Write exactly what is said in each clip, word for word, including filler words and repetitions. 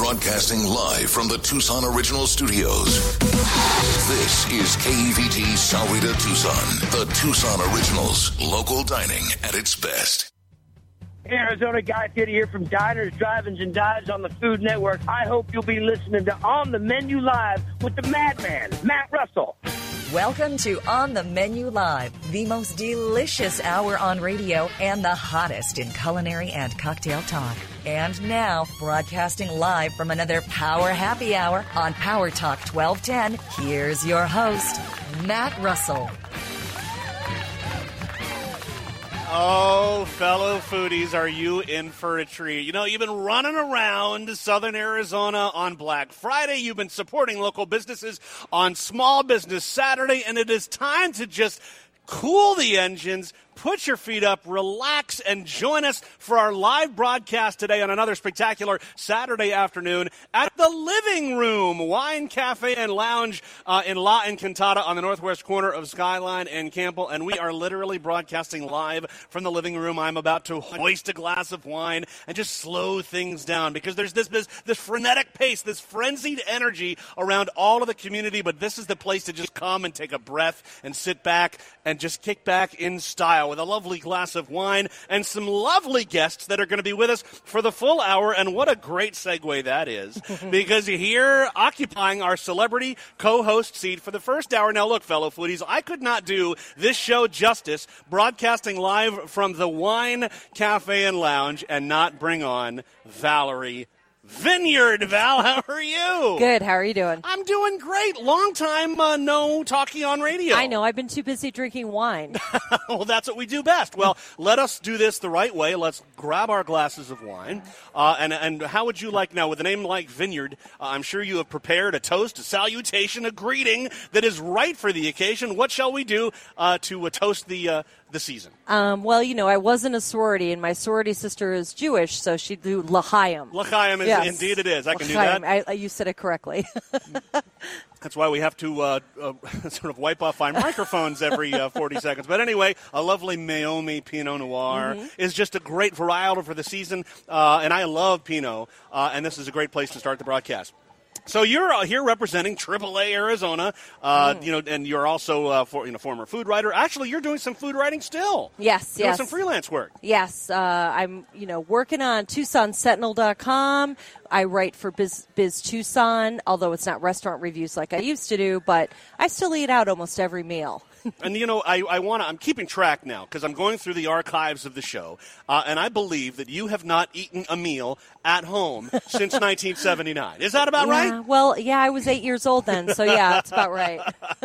Broadcasting live from the Tucson Original Studios. This is K E V T Sahuarita Tucson, the Tucson Originals, local dining at its best. Arizona Guy Fieri here from Diners, Drive-Ins, and Dives on the Food Network. I hope you'll be listening to On the Menu Live with the madman, Matt Russell. Welcome to On the Menu Live, the most delicious hour on radio and the hottest in culinary and cocktail talk. And now, broadcasting live from another Power Happy Hour on Power Talk twelve ten, here's your host, Matt Russell. Oh, fellow foodies, are you in for a treat? You know, you've been running around Southern Arizona on Black Friday. You've been supporting local businesses on Small Business Saturday, and it is time to just cool the engines, put your feet up, relax, and join us for our live broadcast today on another spectacular Saturday afternoon at the Living Room Wine Cafe and Lounge uh, in La Encantada on the northwest corner of Skyline and Campbell. And we are literally broadcasting live from the living room. I'm about to hoist a glass of wine and just slow things down because there's this, this, this frenetic pace, this frenzied energy around all of the community. But this is the place to just come and take a breath and sit back and just kick back in style with a lovely glass of wine and some lovely guests that are going to be with us for the full hour. And what a great segue that is, because here occupying our celebrity co-host seat for the first hour. Now, look, fellow foodies, I could not do this show justice broadcasting live from the Wine Cafe and Lounge and not bring on Valerie Vineyard. Val, how are you? Good. How are you doing? I'm doing great. Long time uh, no talking on radio. I know. I've been too busy drinking wine. Well, that's what we do best. Well, let us do this the right way. Let's grab our glasses of wine. Uh, and, and how would you like now, with a name like Vineyard, uh, I'm sure you have prepared a toast, a salutation, a greeting that is right for the occasion. What shall we do uh, to uh, toast the uh, the season? Um, well, you know, I was in a sorority, and my sorority sister is Jewish, so she'd do L'chaim. L'chaim, is, yes. Indeed it is. I can L'chaim. do that. I, you said it correctly. That's why we have to uh, uh, sort of wipe off our microphones every uh, forty seconds. But anyway, a lovely Meiomi Pinot Noir mm-hmm. is just a great varietal for the season, uh, and I love Pinot, uh, and this is a great place to start the broadcast. So you're uh, here representing triple A Arizona, uh, mm. you know, and you're also uh, for, you know, former food writer. Actually, you're doing some food writing still. Yes, you're yes. doing some freelance work. Yes, uh, I'm, you know, working on Tucson Sentinel dot com. I write for Biz, Biz Tucson, although it's not restaurant reviews like I used to do, but I still eat out almost every meal. And, you know, I, I want to, I'm keeping track now because I'm going through the archives of the show, uh, and I believe that you have not eaten a meal at home since nineteen seventy-nine. Is that about yeah, right? Well, yeah, I was eight years old then, so yeah, it's about right.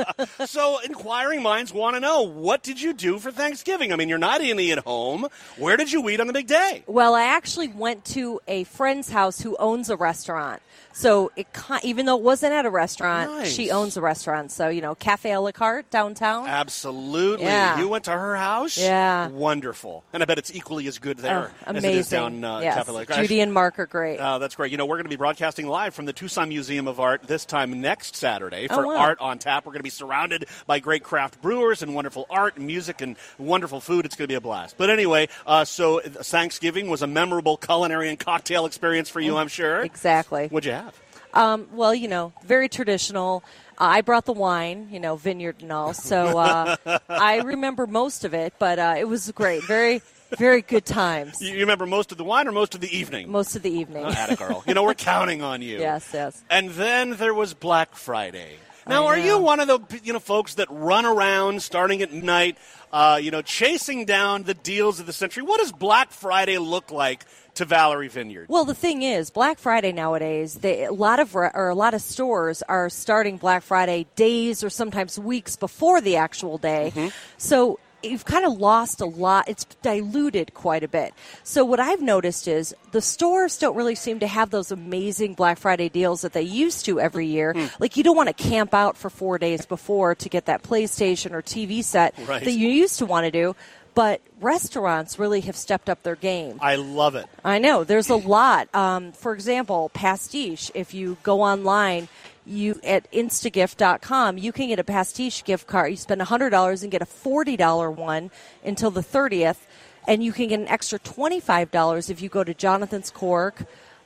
So inquiring minds want to know, what did you do for Thanksgiving? I mean, you're not eating at home. Where did you eat on the big day? Well, I actually went to a friend's house who owns a restaurant. So it, even though it wasn't at a restaurant, nice. She owns a restaurant. So, you know, Cafe a la carte downtown. Absolutely. Yeah. You went to her house? Yeah. Wonderful. And I bet it's equally as good there oh, as it is down uh, yes. Cafe a la carte. Judy and Mark are great. Uh, that's great. You know, we're going to be broadcasting live from the Tucson Museum of Art this time next Saturday for oh, wow. Art on Tap. We're going to be surrounded by great craft brewers and wonderful art and music and wonderful food. It's going to be a blast. But anyway, uh, so Thanksgiving was a memorable culinary and cocktail experience for you, I'm sure. Exactly. What'd you have? Um, well, you know, very traditional. Uh, I brought the wine, you know, vineyard and all. So uh, I remember most of it, but uh, it was great. Very, very good times. You remember most of the wine or most of the evening? Most of the evening. Oh, atta girl. You know, we're counting on you. Yes, yes. And then there was Black Friday. Now, I are know. you one of the you know folks that run around starting at night, uh, you know, chasing down the deals of the century? What does Black Friday look like to Valerie Vineyard? Well, the thing is, Black Friday nowadays, they, a lot of re- or a lot of stores are starting Black Friday days or sometimes weeks before the actual day. Mm-hmm. So you've kind of lost a lot. It's diluted quite a bit. So what I've noticed is the stores don't really seem to have those amazing Black Friday deals that they used to every year. Mm. Like, you don't want to camp out for four days before to get that PlayStation or T V set right. that you used to want to do. But restaurants really have stepped up their game. I love it. I know. There's a lot. Um, for example, Pastiche. If you go online, you at instagift dot com, you can get a Pastiche gift card. You spend one hundred dollars and get a forty dollars one until the thirtieth. And you can get an extra twenty-five dollars if you go to Jonathan's Cork,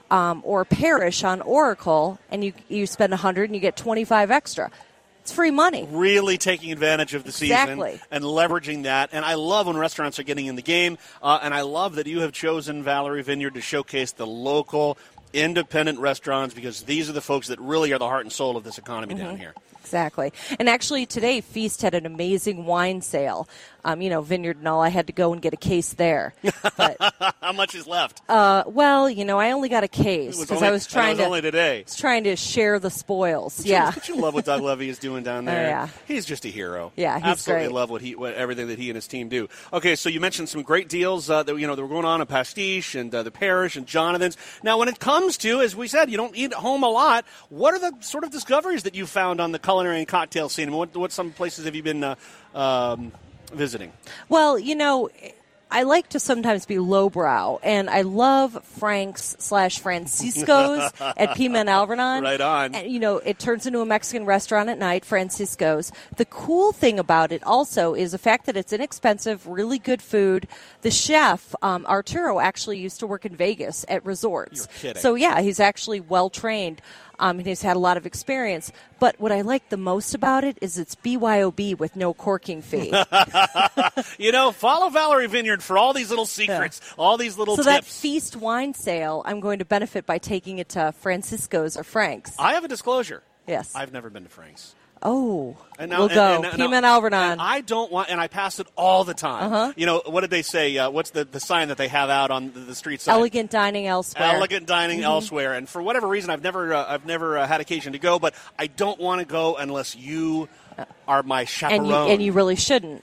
um, or Parish on Oracle, and you you spend one hundred and you get twenty-five extra. It's free money. Really taking advantage of the Exactly. season and leveraging that. And I love when restaurants are getting in the game. Uh, and I love that you have chosen Valerie Vineyard to showcase the local independent restaurants, because these are the folks that really are the heart and soul of this economy mm-hmm. down here. Exactly. And actually today, Feast had an amazing wine sale. Um, you know, Vineyard and all, I had to go and get a case there. But, how much is left? Uh, well, you know, I only got a case because I was trying was to only today. was trying to share the spoils. Don't yeah. You, don't you love what Doug Levy is doing down there? Oh, yeah. He's just a hero. Yeah, he's Absolutely great. love what he, what, everything that he and his team do. Okay, so you mentioned some great deals uh, that you know that were going on in Pastiche and uh, the Parish and Jonathan's. Now, when it comes to, as we said, you don't eat at home a lot. What are the sort of discoveries that you found on the culinary and cocktail scene? What, what some places have you been uh, um, visiting? Well, you know, I like to sometimes be lowbrow, and I love Frank's slash Francisco's at Pima and Alvernon. Right on. And, you know, it turns into a Mexican restaurant at night, Francisco's. The cool thing about it also is the fact that it's inexpensive, really good food. The chef, um, Arturo, actually used to work in Vegas at resorts. You're kidding. So, yeah, he's actually well-trained. Um, and he's had a lot of experience. But what I like the most about it is it's B Y O B with no corking fee. You know, follow Valerie Vineyard for all these little secrets, yeah. all these little so tips. So that Feast wine sale, I'm going to benefit by taking it to Francisco's or Frank's. I have a disclosure. Yes. I've never been to Frank's. Oh, and now, we'll and, go. And, Pima and Alvernon. And I don't want, and I pass it all the time. Uh-huh. You know, what did they say? Uh, what's the, the sign that they have out on the, the street side? Elegant dining elsewhere. Elegant dining mm-hmm. elsewhere. And for whatever reason, I've never, uh, I've never uh, had occasion to go, but I don't want to go unless you are my chaperone. And you, and you really shouldn't.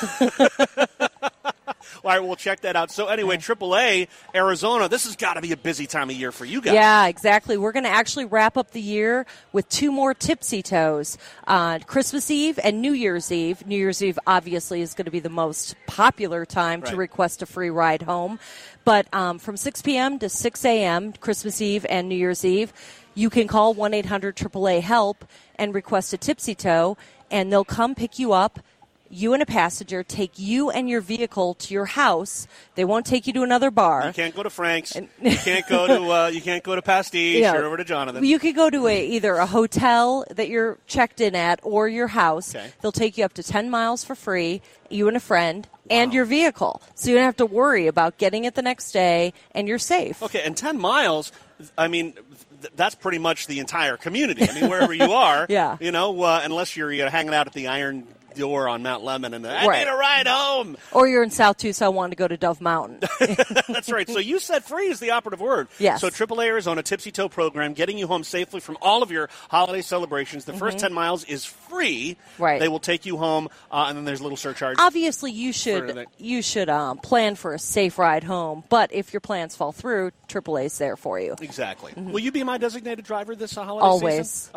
All right, we'll check that out. So anyway, triple A, Arizona, this has got to be a busy time of year for you guys. Yeah, exactly. We're going to actually wrap up the year with two more Tipsy Toes, uh, Christmas Eve and New Year's Eve. New Year's Eve, obviously, is going to be the most popular time right. to request a free ride home. But um, from six p.m. to six a.m., Christmas Eve and New Year's Eve, you can call one eight hundred triple A HELP and request a Tipsy Toe, and they'll come pick you up. You and a passenger take you and your vehicle to your house. They won't take you to another bar. You can't go to Frank's. And you can't go to uh, you can't go to Pastiche you know, or over to Jonathan. You could go to a either a hotel that you're checked in at or your house. Okay. They'll take you up to ten miles for free. You and a friend and wow. your vehicle, so you don't have to worry about getting it the next day, and you're safe. Okay, and ten miles. I mean. That's pretty much the entire community. I mean, wherever you are, yeah. you know, uh, unless you're you know, hanging out at the Iron Door on Mount Lemmon and I right. need a ride home. Or you're in South Tucson wanting to go to Dove Mountain. That's right. So you said free is the operative word. Yes. So triple A Arizona Tipsy Toe program, getting you home safely from all of your holiday celebrations. The mm-hmm. first ten miles is free. Right. They will take you home, uh, and then there's a little surcharge. Obviously, you should you should um, plan for a safe ride home. But if your plans fall through, triple A's there for you. Exactly. Mm-hmm. Will you be my designated driver this uh, holiday Always. season?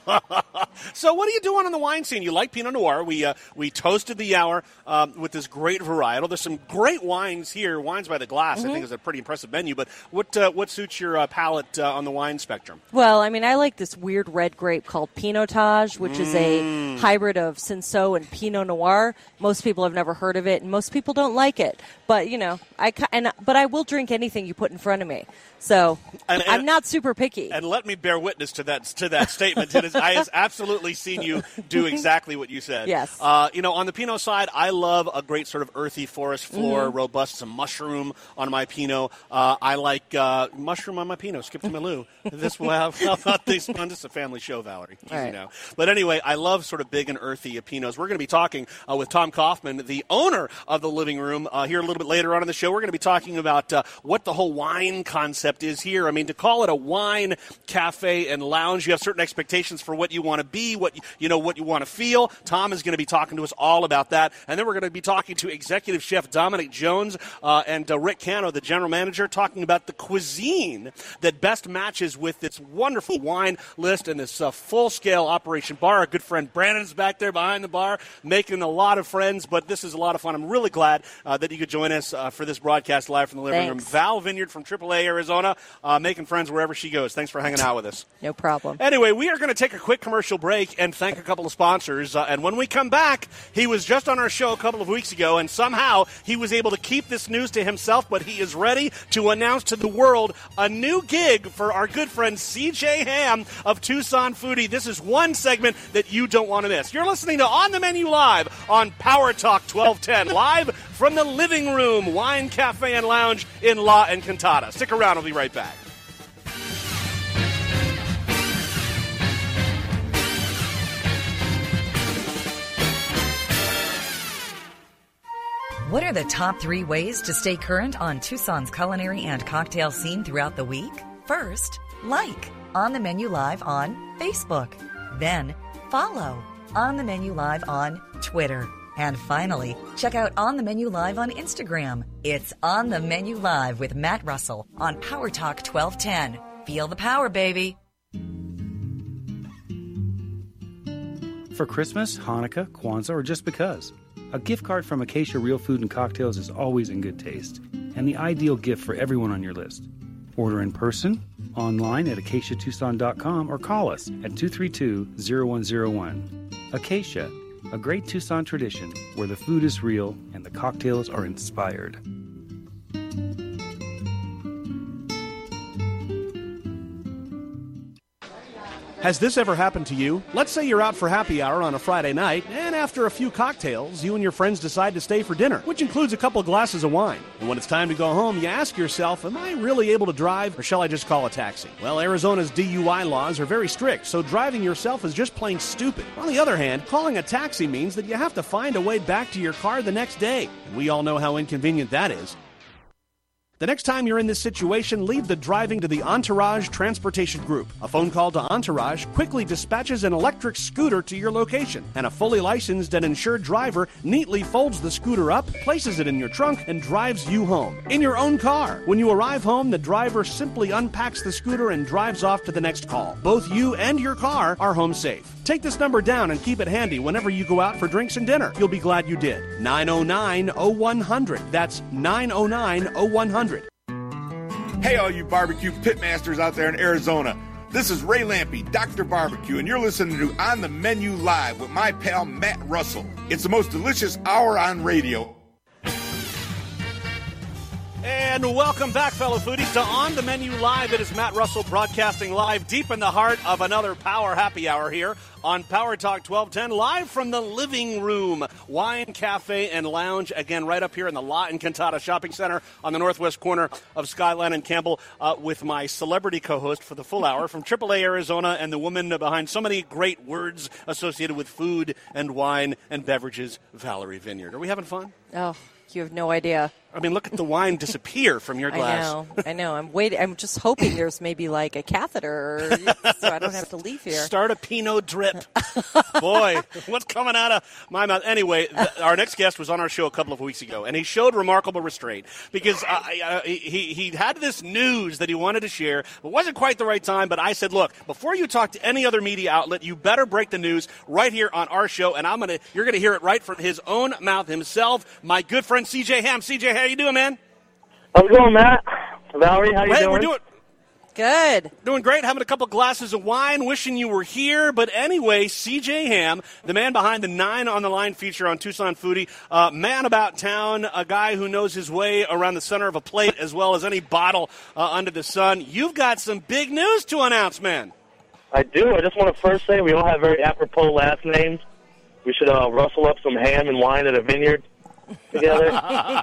So what are you doing on the wine scene? You like Pinot Noir. We uh, we toasted the hour um, with this great varietal. There's some great wines here. Wines by the glass, mm-hmm. I think, is a pretty impressive menu. But what uh, what suits your uh, palate uh, on the wine spectrum? Well, I mean, I like this weird red grape called Pinotage, which mm. is a hybrid of Cinsault and Pinot Noir. Most people have never heard of it, and most people don't like it. But you know, I and but I will drink anything you put in front of me. So and, and, I'm not super picky. And let me bear witness to that to that statement. It is, I have absolutely seen you do exactly what you said. Yes. Uh, you know, on the Pinot side, I love a great sort of earthy forest floor, mm-hmm. robust, some mushroom on my Pinot. Uh, I like uh, mushroom on my Pinot. Skip to my Lou. This will have how about this? This is a family show, Valerie. Easy right. now. But anyway, I love sort of big and earthy Pinots. We're going to be talking uh, with Tom Kaufman, the owner of the Living Room, uh, here a little bit later on in the show. We're going to be talking about uh, what the whole wine concept is here. I mean, to call it a wine cafe and lounge, you have certain expectations for what you want to be, what you, you know, what you want to feel. Tom is going to be talking to us all about that. And then we're going to be talking to executive chef Dominic Jones uh, and uh, Rick Cano, the general manager, talking about the cuisine that best matches with this wonderful wine list and this uh, full-scale operation bar. Our good friend Brandon's back there behind the bar making a lot of friends, but this is a lot of fun. I'm really glad uh, that you could join us uh, for this broadcast live from the Living Thanks. Room. Val Vineyard from triple A Arizona, uh, making friends wherever she goes. Thanks for hanging out with us. No problem. Anyway, we are going to take a quick commercial. commercial break and thank a couple of sponsors. Uh, and when we come back, he was just on our show a couple of weeks ago, and somehow he was able to keep this news to himself, but he is ready to announce to the world a new gig for our good friend C J Ham of Tucson Foodie. This is one segment that you don't want to miss. You're listening to On the Menu Live on Power Talk twelve ten, live from the Living Room Wine Cafe and Lounge in La Encantada. Stick around. We'll be right back. What are the top three ways to stay current on Tucson's culinary and cocktail scene throughout the week? First, like On the Menu Live on Facebook. Then, follow On the Menu Live on Twitter. And finally, check out On the Menu Live on Instagram. It's On the Menu Live with Matt Russell on Power Talk twelve ten. Feel the power, baby. For Christmas, Hanukkah, Kwanzaa, or just because, a gift card from Acacia Real Food and Cocktails is always in good taste and the ideal gift for everyone on your list. Order in person, online at acacia tucson dot com, or call us at two three two, zero one zero one. Acacia, a great Tucson tradition where the food is real and the cocktails are inspired. Has this ever happened to you? Let's say you're out for happy hour on a Friday night, and after a few cocktails, you and your friends decide to stay for dinner, which includes a couple glasses of wine. And when it's time to go home, you ask yourself, am I really able to drive, or shall I just call a taxi? Well, Arizona's D U I laws are very strict, so driving yourself is just plain stupid. On the other hand, calling a taxi means that you have to find a way back to your car the next day. And we all know how inconvenient that is. The next time you're in this situation, leave the driving to the Entourage Transportation Group. A phone call to Entourage quickly dispatches an electric scooter to your location, and a fully licensed and insured driver neatly folds the scooter up, places it in your trunk, and drives you home. In your own car. When you arrive home, the driver simply unpacks the scooter and drives off to the next call. Both you and your car are home safe. Take this number down and keep it handy whenever you go out for drinks and dinner. You'll be glad you did. nine oh nine, oh one hundred. That's nine oh nine, oh one hundred. Hey, all you barbecue pitmasters out there in Arizona. This is Ray Lampe, Doctor Barbecue, and you're listening to On the Menu Live with my pal Matt Russell. It's the most delicious hour on radio. And welcome back, fellow foodies, to On the Menu Live. It is Matt Russell broadcasting live deep in the heart of another Power Happy Hour here on Power Talk twelve ten, live from the Living Room Wine Cafe and Lounge, again, right up here in the La Encantada Shopping Center on the northwest corner of Skyline and Campbell, uh, with my celebrity co-host for the full hour from triple A Arizona and the woman behind so many great words associated with food and wine and beverages, Valerie Vineyard. Are we having fun? Oh, you have no idea. I mean, look at the wine disappear from your glass. I know. I know. I'm waiting. I'm just hoping there's maybe like a catheter, or, so I don't have to leave here. Start a Pinot drip. Boy, what's coming out of my mouth? Anyway, the, our next guest was on our show a couple of weeks ago, and he showed remarkable restraint because uh, uh, he he had this news that he wanted to share. It wasn't quite the right time, but I said, look, before you talk to any other media outlet, you better break the news right here on our show, and I'm gonna you're gonna hear it right from his own mouth himself. My good friend C J Ham. C J, how you doing, man? How's it going, Matt? Valerie, how you hey, doing? We're doing good. Doing great. Having a couple glasses of wine. Wishing you were here. But anyway, C J Ham, the man behind the Nine on the Line feature on Tucson Foodie, uh, man about town, a guy who knows his way around the center of a plate as well as any bottle uh, under the sun. You've got some big news to announce, man. I do. I just want to first say we all have very apropos last names. We should uh, rustle up some ham and wine at a vineyard together.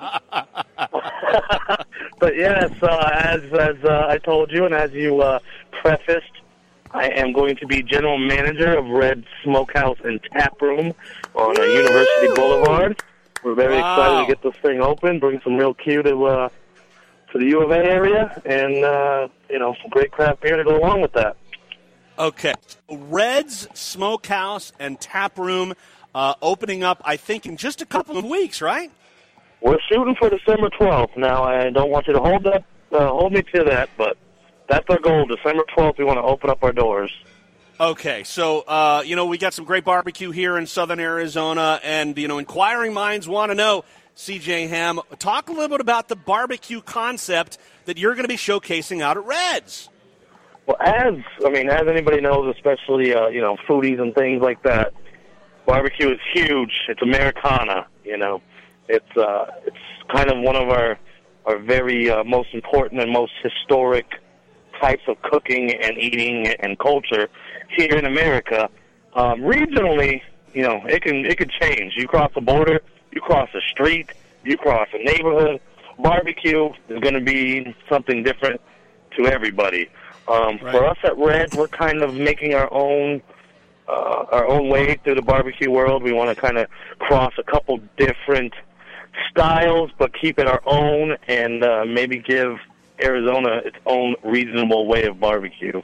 But yes, uh, as as uh, I told you and as you uh, prefaced, I am going to be general manager of Red Smokehouse and Tap Room on uh, University Boulevard. We're very wow. excited to get this thing open, bring some real Q to uh, to the U of A area, and uh, you know, some great craft beer to go along with that. Okay, Red's Smokehouse and Tap Room uh, opening up, I think, in just a couple of weeks, right? We're shooting for December twelfth. Now, I don't want you to hold that, uh, hold me to that, but that's our goal. December twelfth, we want to open up our doors. Okay, so, uh, you know, we got some great barbecue here in southern Arizona, and, you know, inquiring minds want to know, C J Ham, talk a little bit about the barbecue concept that you're going to be showcasing out at Red's. Well, as I mean, as anybody knows, especially uh, you know foodies and things like that, barbecue is huge. It's Americana. You know, it's uh, it's kind of one of our our very uh, most important and most historic types of cooking and eating and culture here in America. Um, regionally, you know, it can it can change. You cross the border, you cross the street, you cross a neighborhood. Barbecue is going to be something different to everybody. Um, right. For us at Red, we're kind of making our own uh, our own way through the barbecue world. We want to kind of cross a couple different styles, but keep it our own, and uh, maybe give Arizona its own reasonable way of barbecue.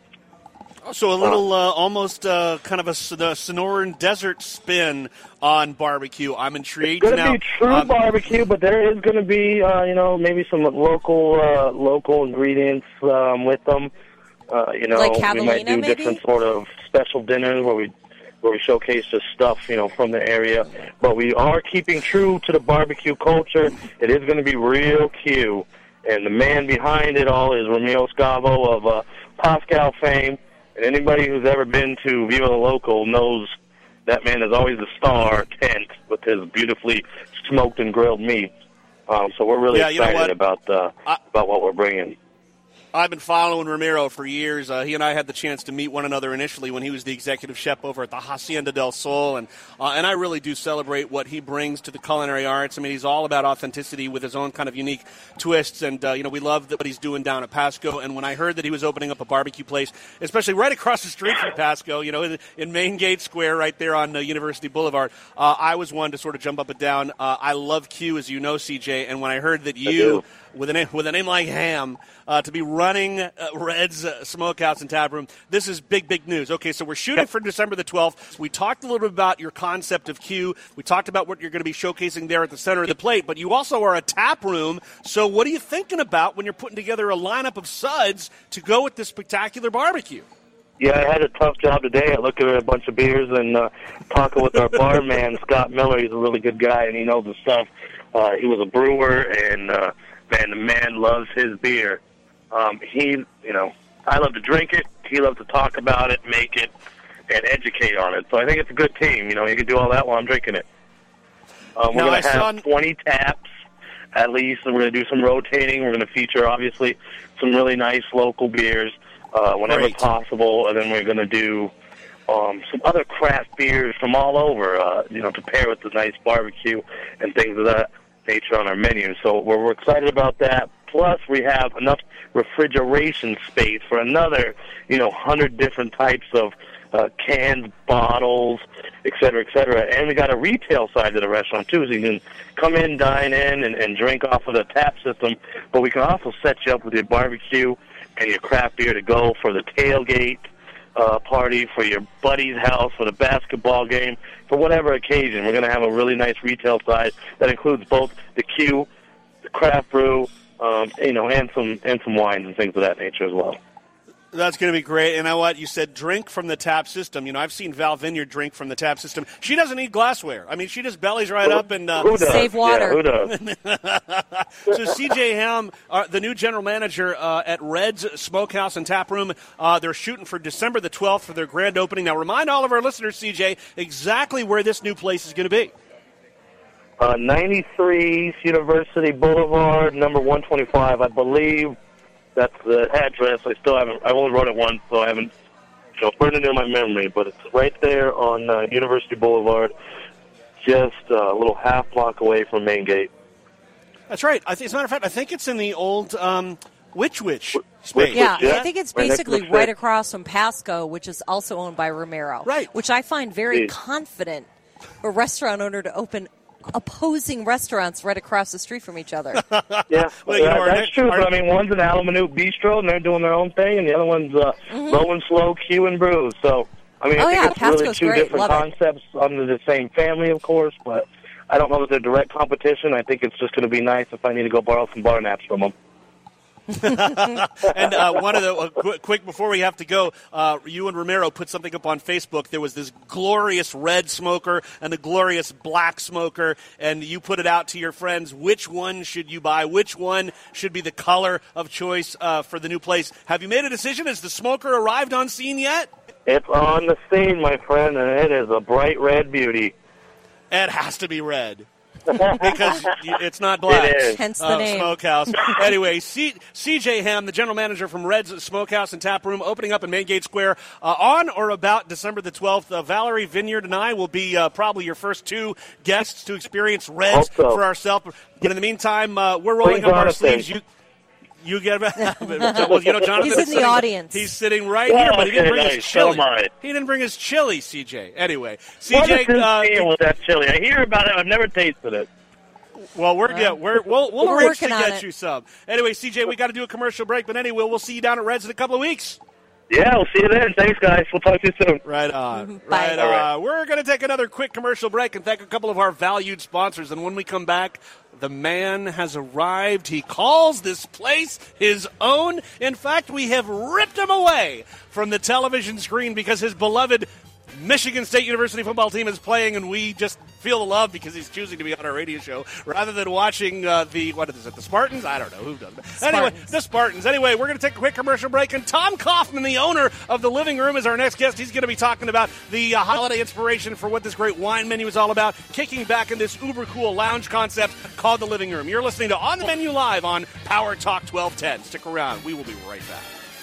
So a little, uh, almost uh, kind of a, the Sonoran desert spin on barbecue. I'm intrigued. It's going to now, be true um, barbecue, but there is going to be, uh, you know, maybe some local uh, local ingredients um, with them. Uh, you know, Like we might javelina, do maybe? different sort of special dinners where we where we showcase just stuff, you know, from the area. But we are keeping true to the barbecue culture. It is going to be real Q. And the man behind it all is Ramiro Scavo of uh, Pascal fame. And anybody who's ever been to Viva La Local knows that man is always the star tent with his beautifully smoked and grilled meat. Um, so we're really Yeah, you know excited what? about uh, I- about what we're bringing. I've been following Ramiro for years. Uh, he and I had the chance to meet one another initially when he was the executive chef over at the Hacienda del Sol, and uh, and I really do celebrate what he brings to the culinary arts. I mean, he's all about authenticity with his own kind of unique twists, and uh, you know, we love what he's doing down at Pasco. And when I heard that he was opening up a barbecue place, especially right across the street from Pasco, you know, in, in Main Gate Square, right there on uh, University Boulevard, uh, I was one to sort of jump up and down. Uh, I love Q, as you know, C J, and when I heard that you, with a name, with a name like Ham, uh, to be running uh, Red's uh, Smokehouse and Tap Room, this is big, big news. Okay, so we're shooting for December the twelfth. We talked a little bit about your concept of Q. We talked about what you're going to be showcasing there at the center of the plate, but you also are a tap room. So what are you thinking about when you're putting together a lineup of suds to go with this spectacular barbecue? Yeah, I had a tough job today. I looked at a bunch of beers and uh, talking with our barman, Scott Miller. He's a really good guy, and he knows his stuff. Uh, he was a brewer, and, uh, man, the man loves his beer. Um, he, you know, I love to drink it. He loves to talk about it, make it, and educate on it. So I think it's a good team. You know, you can do all that while I'm drinking it. Um, we're Now, going to I have saw... twenty taps at least, and we're going to do some rotating. We're going to feature, obviously, some really nice local beers uh, whenever Great. possible, and then we're going to do um, some other craft beers from all over, uh, you know, to pair with the nice barbecue and things of that nature on our menu. So we're, we're excited about that. Plus, we have enough refrigeration space for another, you know, hundred different types of uh, cans, bottles, et cetera, et cetera. And we got a retail side to the restaurant, too, so you can come in, dine in, and, and drink off of the tap system. But we can also set you up with your barbecue and your craft beer to go for the tailgate uh, party, for your buddy's house, for the basketball game, for whatever occasion. We're going to have a really nice retail side that includes both the Q, the craft brew, um, you know, and some and some wines and things of that nature as well. That's going to be great. And you know what? You said drink from the tap system. You know, I've seen Val Vineyard drink from the tap system. She doesn't need glassware. I mean, she just bellies right who, up and uh, who does? Save water. Yeah, who does? So C J Ham, uh, the new general manager uh, at Red's Smokehouse and Tap Room, uh, they're shooting for December the twelfth for their grand opening. Now, remind all of our listeners, C J, exactly where this new place is going to be. Uh, ninety-three East University Boulevard, number one twenty-five, I believe. That's the address. I still haven't. I only wrote it once, so I haven't. You know, burned it in my memory. But it's right there on uh, University Boulevard, just uh, a little half block away from Main Gate. That's right. I think, as a matter of fact, I think it's in the old um, Witch Witch space. Witch Yeah, Yeah. I think it's Right next to basically the right Fit. across from Pasco, which is also owned by Romero. Right. Which I find very Yeah. confident a restaurant owner to open opposing restaurants right across the street from each other. Yeah, Well, you yeah, know, our that's next- true. our- But I mean, one's an Alamanoop Bistro, and they're doing their own thing, and the other one's uh, Mm-hmm. Low and Slow Q and Brews. So, I mean, Oh, I think yeah, it's really Pasco's two great. different Love it. concepts under the same family, of course, but I don't know that they're direct competition. I think it's just going to be nice if I need to go borrow some bar naps from them. and uh, one of the uh, qu- quick before we have to go, uh, you and Romero put something up on Facebook. There was this glorious red smoker and the glorious black smoker, and you put it out to your friends. Which one should you buy? Which one should be the color of choice uh, for the new place? Have you made a decision? Has the smoker arrived on scene yet? It's on the scene, my friend, and it is a bright red beauty. It has to be red. Because it's not black. It is. Hence the uh, name. Smokehouse. Anyway, C- CJ Ham, the general manager from Red's Smokehouse and Tap Room, opening up in Main Gate Square uh, on or about December the twelfth. Uh, Valerie Vineyard and I will be uh, probably your first two guests to experience Red's so. for ourselves. But in the meantime, uh, we're rolling Bring up our Jonathan. sleeves. You, you get well, you know, Jonathan. He's in the sitting, audience. He's sitting right Well, here, but he didn't okay, bring nice. his So chili. am I. He didn't bring his chili, C J. Anyway, C What J. is this Uh, deal with that chili? I hear about it. I've never tasted it. Well, we're yeah, we're we'll, we'll We're arrange to working on get it. you some. Anyway, C J, we got to do a commercial break, but anyway, we'll see you down at Reds in a couple of weeks. Yeah, we'll see you then. Thanks, guys. We'll talk to you soon. Right on. Bye. Right All right. on. We're going to take another quick commercial break and thank a couple of our valued sponsors. And when we come back, the man has arrived. He calls this place his own. In fact, we have ripped him away from the television screen because his beloved Michigan State University football team is playing, and we just feel the love because he's choosing to be on our radio show rather than watching uh, the, what is it, the Spartans? I don't know. Who does it? Anyway, the Spartans. Anyway, we're going to take a quick commercial break, and Tom Kaufman, the owner of the Living Room, is our next guest. He's going to be talking about the uh, holiday inspiration for what this great wine menu is all about, kicking back in this uber cool lounge concept called the Living Room. You're listening to On the Menu Live on Power Talk twelve ten. Stick around. We will be right back.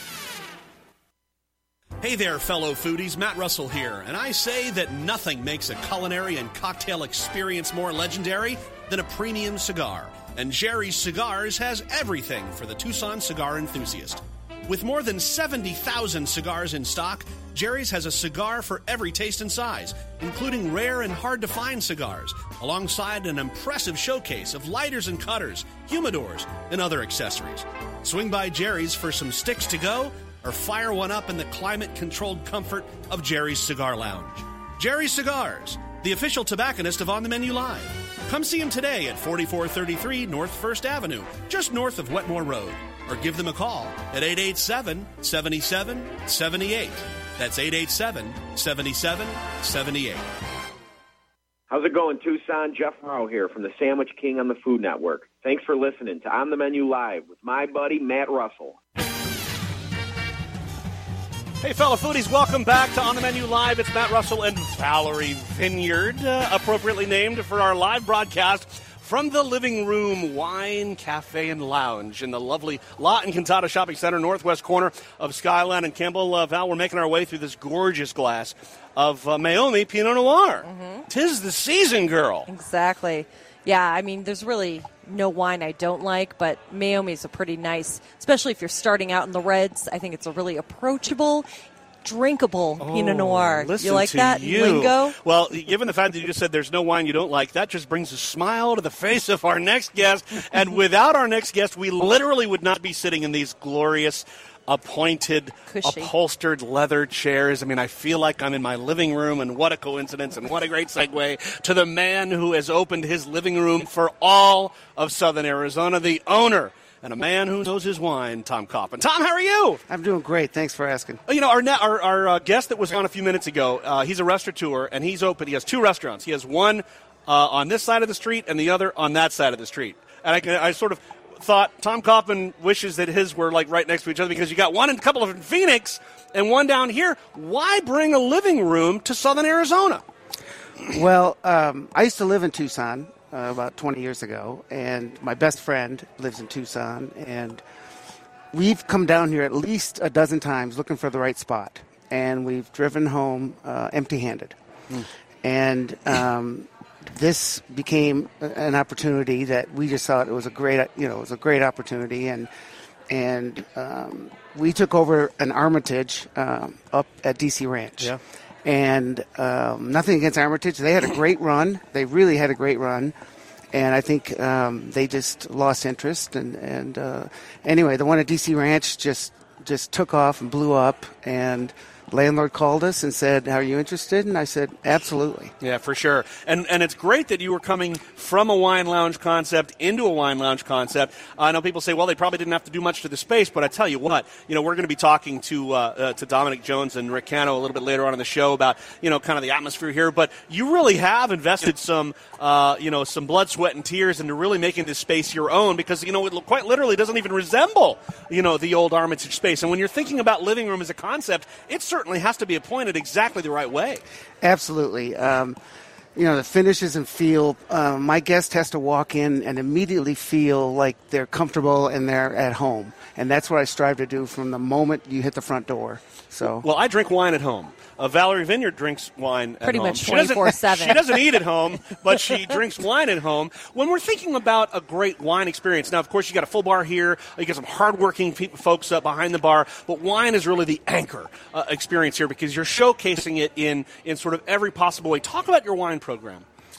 Hey there, fellow foodies. Matt Russell here, and I say that nothing makes a culinary and cocktail experience more legendary than a premium cigar. And Jerry's Cigars has everything for the Tucson cigar enthusiast. With more than seventy thousand cigars in stock, Jerry's has a cigar for every taste and size, including rare and hard-to-find cigars, alongside an impressive showcase of lighters and cutters, humidors, and other accessories. Swing by Jerry's for some sticks to go, or fire one up in the climate-controlled comfort of Jerry's Cigar Lounge. Jerry's Cigars, the official tobacconist of On the Menu Live. Come see him today at forty-four thirty-three North First Avenue, just north of Wetmore Road, or give them a call at eight eight seven, seven seven seven eight. That's eight eight seven, seven seven seven eight. How's it going, Tucson? Jeff Rowe here from the Sandwich King on the Food Network. Thanks for listening to On the Menu Live with my buddy Matt Russell. Hey, fellow foodies, welcome back to On the Menu Live. It's Matt Russell and Valerie Vineyard, uh, appropriately named for our live broadcast from the Living Room Wine, Cafe, and Lounge in the lovely La Encantada Shopping Center, northwest corner of Skyline and Campbell. Uh, Val, we're making our way through this gorgeous glass of uh, Meiomi Pinot Noir. Mm-hmm. Tis the season, girl. Exactly. Yeah, I mean, there's really no wine I don't like, but Meiomi is a pretty nice, especially if you're starting out in the reds. I think it's a really approachable, drinkable oh, Pinot Noir. Listen You like to that you. lingo? Well, given the fact that you just said there's no wine you don't like, that just brings a smile to the face of our next guest. And without our next guest, we literally would not be sitting in these glorious appointed, Cushy. upholstered leather chairs. I mean, I feel like I'm in my living room, and what a coincidence, and what a great segue to the man who has opened his living room for all of Southern Arizona, the owner and a man who knows his wine, Tom Kaufman. Tom, how are you? I'm doing great. Thanks for asking. You know, our our, our uh, guest that was on a few minutes ago, uh, he's a restaurateur, and he's open. He has two restaurants. He has one uh, on this side of the street and the other on that side of the street. And I, I sort of thought Tom Kaufman wishes that his were like right next to each other because you got one in a couple of in Phoenix and one down here. Why bring a living room to Southern Arizona? Well, um, I used to live in Tucson uh, about twenty years ago, and my best friend lives in Tucson, and we've come down here at least a dozen times looking for the right spot, and we've driven home uh, empty-handed. Mm. And um, this became an opportunity that we just thought it was a great, you know, it was a great opportunity, and and um, we took over an Armitage um, up at D C Ranch. Yeah. And um, nothing against Armitage. They had a great run. They really had a great run. And I think um, they just lost interest. And, and uh, anyway, the one at D C Ranch just just took off and blew up. And landlord called us and said, "Are you interested?" And I said, "Absolutely." Yeah, for sure. And and it's great that you were coming from a wine lounge concept into a wine lounge concept. Uh, I know people say, well, they probably didn't have to do much to the space, but I tell you what, you know, we're going to be talking to uh, uh, to Dominic Jones and Rick Cano a little bit later on in the show about, you know, kind of the atmosphere here. But you really have invested some, uh, you know, some blood, sweat, and tears into really making this space your own because, you know, it quite literally doesn't even resemble, you know, the old Armitage space. And when you're thinking about living room as a concept, it certainly has to be appointed exactly the right way. Absolutely. Um, you know, the finishes and feel, uh, my guest has to walk in and immediately feel like they're comfortable and they're at home. And that's what I strive to do from the moment you hit the front door. So, well, I drink wine at home. Uh, Valerie Vineyard drinks wine at Pretty home. much twenty-four seven. She doesn't eat at home, but she drinks wine at home. When we're thinking about a great wine experience, now, of course, you got a full bar here. You got some hardworking people, folks uh, behind the bar, but wine is really the anchor uh, experience here because you're showcasing it in, in sort of every possible way. Talk about your wine program.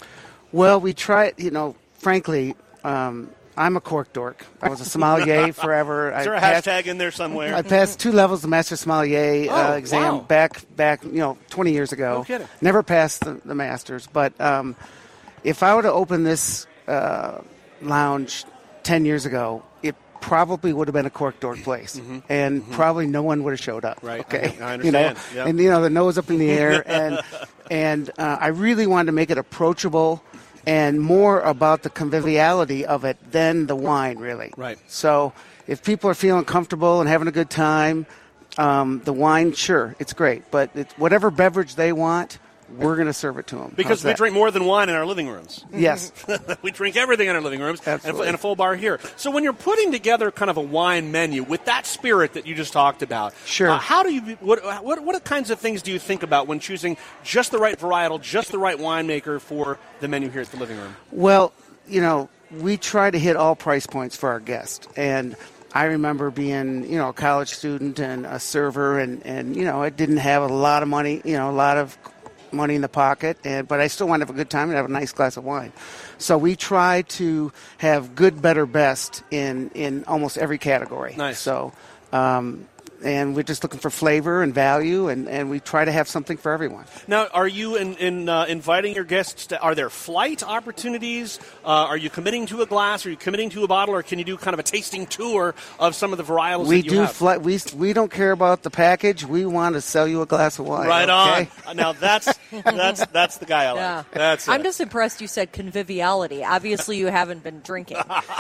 Well, we try, you know, frankly, um, I'm a cork dork. I was a sommelier forever. Is there I a passed, hashtag in there somewhere? I passed two levels of master sommelier oh, uh, exam wow. back, back, you know, twenty years ago. No kidding. Never passed the, the masters. But um, if I were to open this uh, lounge ten years ago, it probably would have been a cork dork place, mm-hmm. and mm-hmm. probably no one would have showed up. Right. Okay. I, I understand. You know, yep. and you know the nose up in the air, and and uh, I really wanted to make it approachable. And more about the conviviality of it than the wine, really. Right. So if people are feeling comfortable and having a good time, um, the wine, sure, it's great. But it's whatever beverage they want, we're going to serve it to them. Because we drink more than wine in our living rooms. Yes. We drink everything in our living rooms and Absolutely. a, and a full bar here. So when you're putting together kind of a wine menu with that spirit that you just talked about, sure. Uh, how do you what, what what kinds of things do you think about when choosing just the right varietal, just the right winemaker for the menu here at the living room? Well, you know, we try to hit all price points for our guests. And I remember being, you know, a college student and a server and, and you know, I didn't have a lot of money, you know, a lot of money in the pocket, and but I still want to have a good time and have a nice glass of wine. So we try to have good, better, best in, in almost every category. Nice. So, um, and we're just looking for flavor and value, and, and we try to have something for everyone. Now, are you in, in uh, inviting your guests to, are there flight opportunities? Uh, are you committing to a glass? Are you committing to a bottle? Or can you do kind of a tasting tour of some of the varietals we that you do have? Flight, we, we don't care about the package. We want to sell you a glass of wine. Right okay? on. Now, that's that's that's the guy I like. Yeah. That's it. I'm just impressed you said conviviality. Obviously, you haven't been drinking.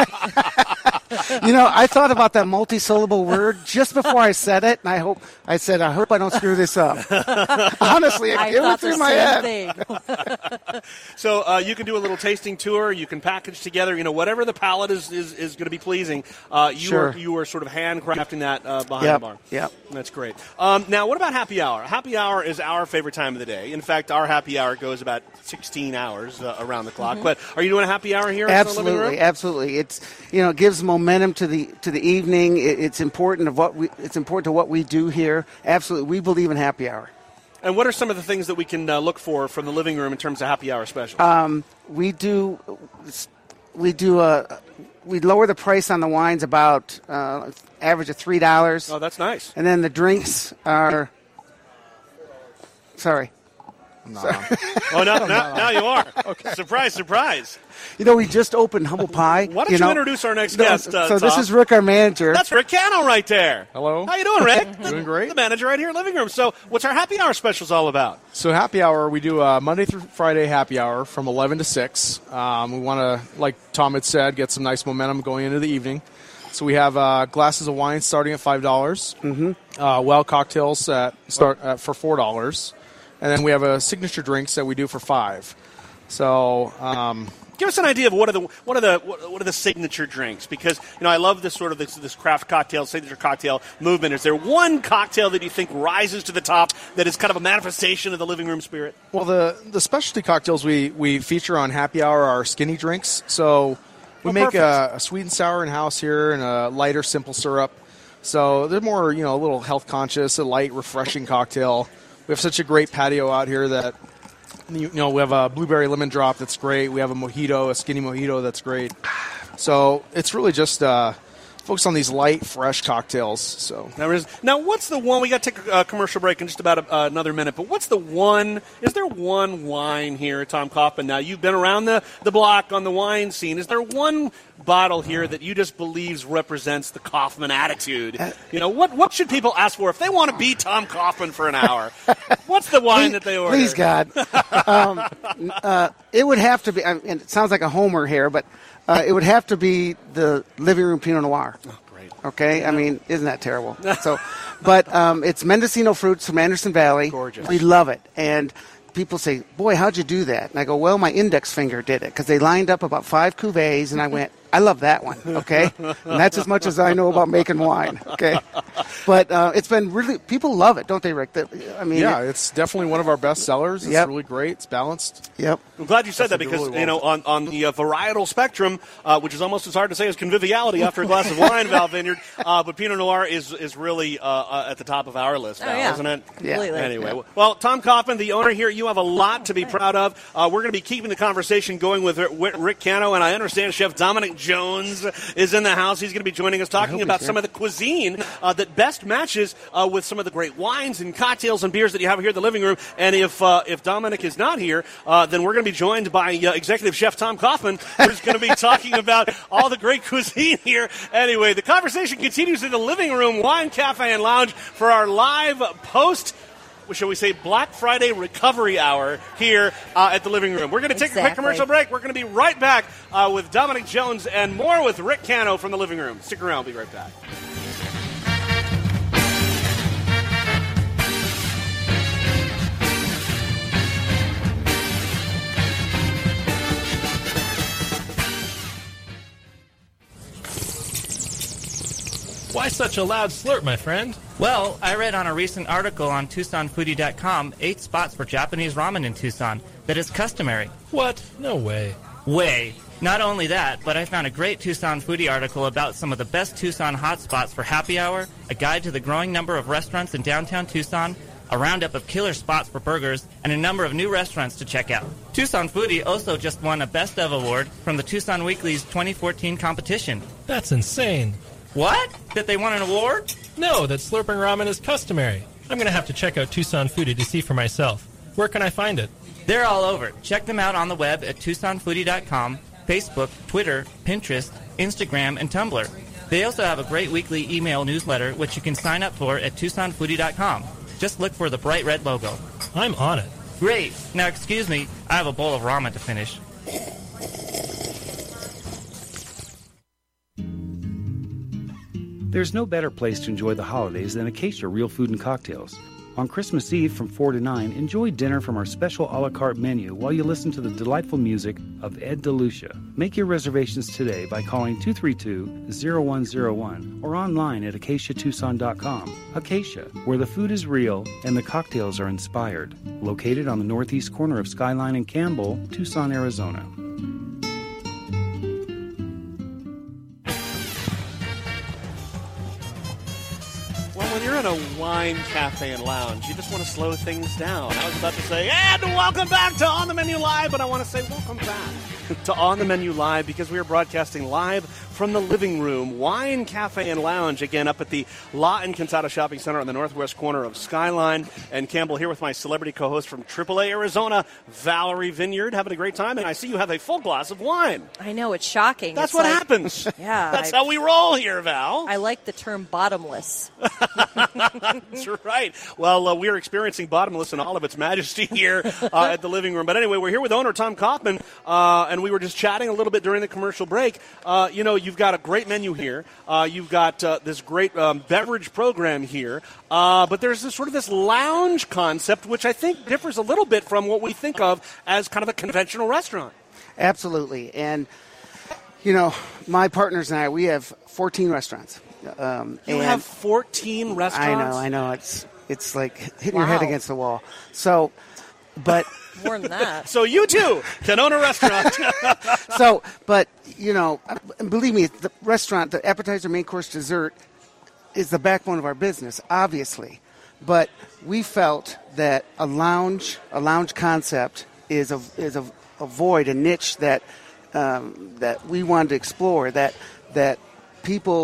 You know, I thought about that multi-syllable word just before I said it, and I hope I said, I hope I don't screw this up. Honestly, it, I it went thought the through my same head. thing. So uh, you can do a little tasting tour. You can package together, you know, whatever the palate is is, is going to be pleasing. Uh, you Sure. are you are sort of handcrafting that uh, behind Yep, the bar. yep. That's great. Um, now, what about happy hour? Happy hour is our favorite time of the day. In fact, our happy hour goes about sixteen hours uh, around the clock. Mm-hmm. But are you doing a happy hour here? In the living Absolutely, room? absolutely. It's you know it gives momentum to the to the evening. It, it's important of what we it's important to what we do here. Absolutely, we believe in happy hour. And what are some of the things that we can uh, look for from the living room in terms of happy hour specials? Um, we do we do a we lower the price on the wines about uh, average of three dollars. Oh, that's nice. And then the drinks are sorry. No. Oh, now, now, now you are. Okay. Surprise, surprise. You know, we just opened Humble Pie. Why don't you, you know. introduce our next No, guest, uh, So this Tom? is Rick, our manager. That's Rick Cano right there. Hello. How you doing, Rick? Doing great. The manager right here at Living Room. So what's our happy hour specials all about? So happy hour, we do a Monday through Friday happy hour from eleven to six. Um, we want to, like Tom had said, get some nice momentum going into the evening. So we have uh, glasses of wine starting at five dollars. Mm-hmm. Uh, well cocktails at start uh, for four dollars. And then we have a signature drinks that we do for five. So um, give us an idea of what are the what are the what are the signature drinks? Because you know I love this sort of this, this craft cocktail signature cocktail movement. Is there one cocktail that you think rises to the top that is kind of a manifestation of the living room spirit? Well, the the specialty cocktails we, we feature on happy hour are skinny drinks. So we Oh, make perfect. a, a sweet and sour in house here and a lighter simple syrup. So they're more you know a little health conscious, a light refreshing cocktail. We have such a great patio out here that, you know, we have a blueberry lemon drop that's great. We have a mojito, a skinny mojito that's great. So it's really just uh, focus on these light, fresh cocktails. So Now, is, now what's the one? We got to take a uh, commercial break in just about a, uh, another minute. But what's the one? Is there one wine here, Tom Kaufman? Now you've been around the, the block on the wine scene. Is there one bottle here that you just believes represents the Kaufman attitude? You know, what what should people ask for if they want to be Tom Kaufman for an hour? What's the wine please, that they order? Please, God. um, uh, it would have to be, and it sounds like a homer here, but uh, it would have to be the Living Room Pinot Noir. Oh, great. Okay? I mean, isn't that terrible? So, But um, it's Mendocino fruits from Anderson Valley. Gorgeous. We love it. And people say, boy, how'd you do that? And I go, well, my index finger did it, because they lined up about five cuvées, and I went, I love that one, okay? And that's as much as I know about making wine, okay? But uh, it's been really, people love it, don't they, Rick? I mean, yeah, it, it's definitely one of our best sellers. It's Yep. really great. It's balanced. Yep. I'm glad you said that Definitely because, really you know, well. on, on the uh, varietal spectrum, uh, which is almost as hard to say as conviviality after a glass of wine, Val Vineyard, uh, but Pinot Noir is is really uh, uh, at the top of our list, Oh, Val, yeah. isn't it? Completely. Anyway, Yeah. well, Tom Kaufman, the owner here, you have a lot to be proud of. Uh, we're going to be keeping the conversation going with Rick, Rick Cano, and I understand Chef Dominic Jones is in the house. He's going to be joining us talking hope about he's some here. of the cuisine uh, that best matches uh, with some of the great wines and cocktails and beers that you have here at the living room. And if uh, if Dominic is not here, uh, then we're going to be joined by uh, Executive Chef Tom Kaufman, who's going to be talking about all the great cuisine here. Anyway, the conversation continues in the living room, wine, cafe, and lounge for our live post, shall we say, Black Friday recovery hour here uh, at the living room. We're going to take a quick Exactly. commercial break. We're going to be right back uh, with Dominic Jones and more with Rick Cano from the living room. Stick around. We'll be right back. Why such a loud slurp, my friend? Well, I read on a recent article on Tucson Foodie dot com eight spots for Japanese ramen in Tucson that is customary. What? No way. Way. Not only that, but I found a great Tucson Foodie article about some of the best Tucson hotspots for happy hour, a guide to the growing number of restaurants in downtown Tucson, a roundup of killer spots for burgers, and a number of new restaurants to check out. Tucson Foodie also just won a Best of award from the Tucson Weekly's twenty fourteen competition. That's insane. What? That they won an award? No, that slurping ramen is customary. I'm going to have to check out Tucson Foodie to see for myself. Where can I find it? They're all over. Check them out on the web at Tucson Foodie dot com, Facebook, Twitter, Pinterest, Instagram, and Tumblr. They also have a great weekly email newsletter, which you can sign up for at Tucson Foodie dot com. Just look for the bright red logo. I'm on it. Great. Now, excuse me, I have a bowl of ramen to finish. There's no better place to enjoy the holidays than Acacia Real Food and Cocktails. On Christmas Eve from four to nine, enjoy dinner from our special a la carte menu while you listen to the delightful music of Ed DeLucia. Make your reservations today by calling two three two, zero one zero one or online at acacia tucson dot com. Acacia, where the food is real and the cocktails are inspired. Located on the northeast corner of Skyline and Campbell, Tucson, Arizona. Well, when you're in a wine cafe and lounge, you just want to slow things down. I was about to say, and welcome back to On the Menu Live, but I want to say welcome back to On the Menu Live because we are broadcasting live from the living room, wine cafe and lounge, again up at the La Encantada Shopping Center on the northwest corner of Skyline and Campbell, here with my celebrity co-host from triple A Arizona, Valerie Vineyard, having a great time, and I see you have a full glass of wine. I know, it's shocking. That's It's what like- happens. Yeah. That's I, how we roll here, Val. I like the term bottomless. That's right. Well, uh, we are experiencing bottomless in all of its majesty here uh, at the living room. But anyway, we're here with owner Tom Kaufman, uh, and we were just chatting a little bit during the commercial break. Uh, you know, you've got a great menu here. Uh, you've got uh, this great um, beverage program here. Uh, but there's this sort of this lounge concept, which I think differs a little bit from what we think of as kind of a conventional restaurant. Absolutely. And, you know, my partners and I, we have fourteen restaurants. Um, You and have fourteen restaurants? I know, I know. It's it's like hitting your head Wow. against the wall. So, but More than that. So you, too, can own a restaurant. so, but you know, believe me, the restaurant, the appetizer, main course, dessert is the backbone of our business, obviously. But we felt that a lounge, a lounge concept is a is a, a void, a niche that um, that we wanted to explore. That that people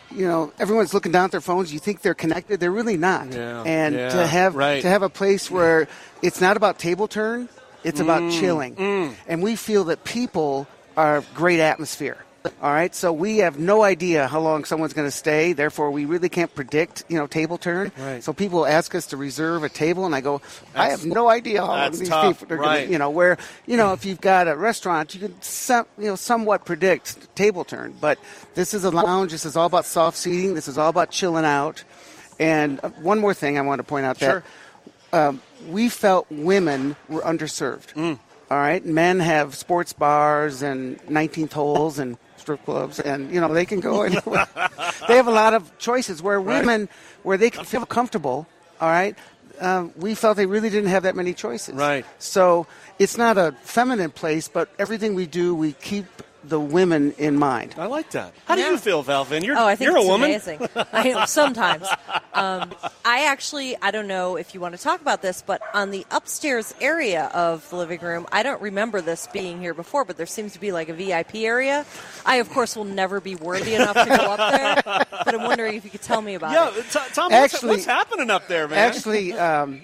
you know, everyone's looking down at their phones. You think they're connected. They're really not. Yeah, and yeah, to have right. to have a place where it's not about table turn, it's about Mm, chilling. mm. And we feel that people are great atmosphere. All right, so we have no idea how long someone's going to stay. Therefore, we really can't predict, you know, table turn. Right. So people ask us to reserve a table, and I go, I That's- have no idea how long that's these tough, people are right. going to, you know, where, you know, if you've got a restaurant, you can, some, you know, somewhat predict table turn. But this is a lounge. This is all about soft seating. This is all about chilling out. And uh, one more thing I want to point out Sure. that um, we felt women were underserved. Mm. All right, men have sports bars and nineteenth holes and strip clubs, and you know they can go anywhere. They have a lot of choices where Right. women, where they can feel comfortable. All right, um, we felt they really didn't have that many choices. Right. So it's not a feminine place, but everything we do, we keep the women in mind. I like that. How do you feel, Valvin? You're, Oh, I think you're it's a woman. amazing. I am sometimes. Um, I actually, I don't know if you want to talk about this, but on the upstairs area of the living room, I don't remember this being here before, but there seems to be like a V I P area. I, of course, will never be worthy enough to go up there, but I'm wondering if you could tell me about Yeah, it. t- Tom, what's, Actually- what's happening up there, man? Actually, um,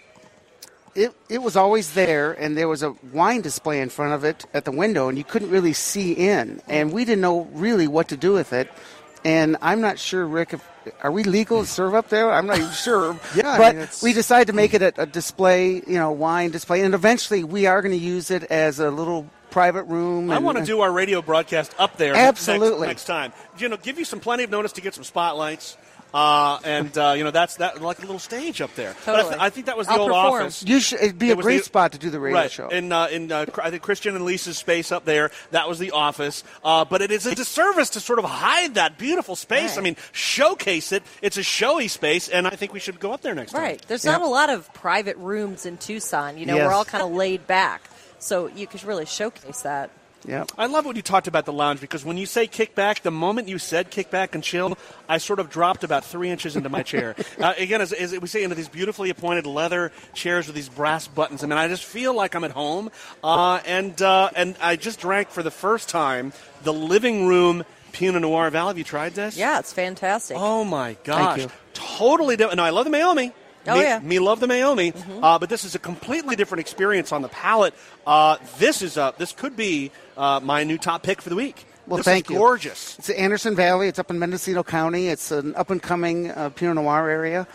it it was always there, and there was a wine display in front of it at the window, and you couldn't really see in, and we didn't know really what to do with it. And I'm not sure, Rick, if are we legal to serve up there? I'm not even sure. Yeah, I but mean, it's- we decided to make it a, a display, you know, wine display, and eventually we are going to use it as a little private room. I and- want to do our radio broadcast up there Absolutely. next, next time. You know, give you some plenty of notice to get some spotlights. Uh, and uh, you know that's that like a little stage up there. But I, Totally. th- I think that was the I'll old perform. office. You should, it'd be It a was great the- spot to do the radio right. show. In, uh, in uh, I think Christian and Lisa's space up there, that was the office. Uh, but it is a disservice to sort of hide that beautiful space. Right. I mean, showcase it. It's a showy space, and I think we should go up there next time. Right. There's not a lot of private rooms in Tucson. You know, Yes. we're all kind of laid back. So you could really showcase that. Yeah. I love what you talked about the lounge, because when you say kick back, the moment you said kick back and chill, I sort of dropped about three inches into my chair. uh, again, as, as we say, into these beautifully appointed leather chairs with these brass buttons. I mean, I just feel like I'm at home. Uh, and uh, and I just drank for the first time the living room Pinot Noir. Val, have you tried this? Yeah, it's fantastic. Oh my gosh! you. Totally different. No, I love the Mayomi. Oh, me, yeah. me love the Mayomi, Mm-hmm. uh, but this is a completely different experience on the palate. Uh, this is a, this could be uh, my new top pick for the week. Well, this thank is you. gorgeous. It's Anderson Valley. It's up in Mendocino County. It's an up-and-coming uh, Pinot Noir area.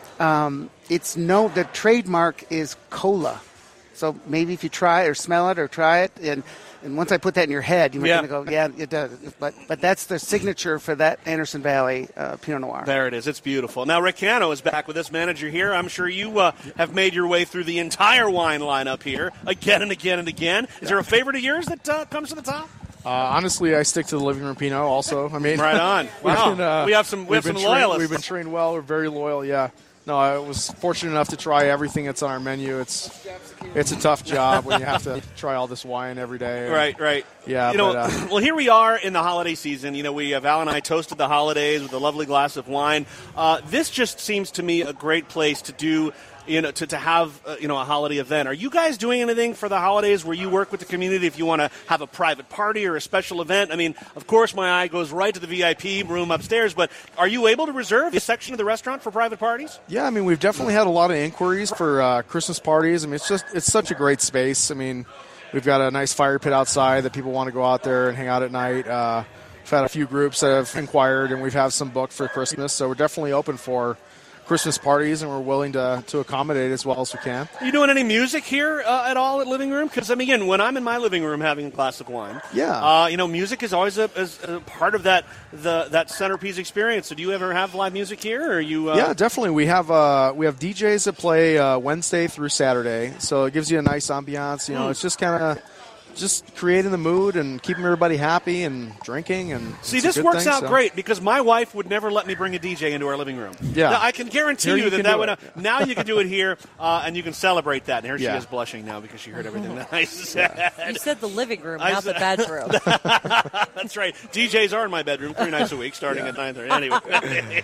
Um, it's no, the trademark is cola. So maybe if you try it or smell it or try it, and and once I put that in your head, you're Yeah. going to go, yeah, it does. But but that's the signature for that Anderson Valley uh, Pinot Noir. There it is. It's beautiful. Now, Rick Cano is back with us, manager here. I'm sure you uh, have made your way through the entire wine lineup here again and again and again. Is there a favorite of yours that uh, comes to the top? Uh, honestly, I stick to the living room Pinot also. I mean, Right on. we've Wow. been, uh, We have some- we we've have been some trained- loyalists. We've been trained well. We're very loyal, yeah. No, I was fortunate enough to try everything that's on our menu. It's it's a tough job when you have to try all this wine every day. Right, right. Yeah, You know, but, uh, well, here we are in the holiday season. You know, we uh, Val and I toasted the holidays with a lovely glass of wine. Uh, this just seems to me a great place to do. You know, to, to have uh, you know a holiday event. Are you guys doing anything for the holidays where you work with the community if you want to have a private party or a special event? I mean, of course, my eye goes right to the V I P room upstairs, but are you able to reserve a section of the restaurant for private parties? Yeah, I mean, we've definitely had a lot of inquiries for uh, Christmas parties. I mean, it's just it's such a great space. I mean, we've got a nice fire pit outside that people want to go out there and hang out at night. Uh, we've had a few groups that have inquired, and we've had some booked for Christmas, so we're definitely open for Christmas parties, and we're willing to, to accommodate as well as we can. Are you doing any music here uh, at all at Living Room? Because, I mean, again, when I'm in my living room having a glass of wine, Yeah. uh, you know, music is always a, is a part of that the that centerpiece experience. So do you ever have live music here, or are you? Uh, Yeah, definitely. We have uh, we have D Js that play uh, Wednesday through Saturday, so it gives you a nice ambiance. You know, Mm. it's just kind of just creating the mood and keeping everybody happy and drinking. And See, it's a this good works thing, out so. great because my wife would never let me bring a D J into our living room. Yeah. Now, I can guarantee Here you you that can that do would. it. Uh, now you can do it here, uh, and you can celebrate that. And here she Yeah. is blushing now because she heard everything that I said. You said the living room, I not the said- bedroom. That's right. D Js are in my bedroom three nights a week, starting at nine thirty. Anyway,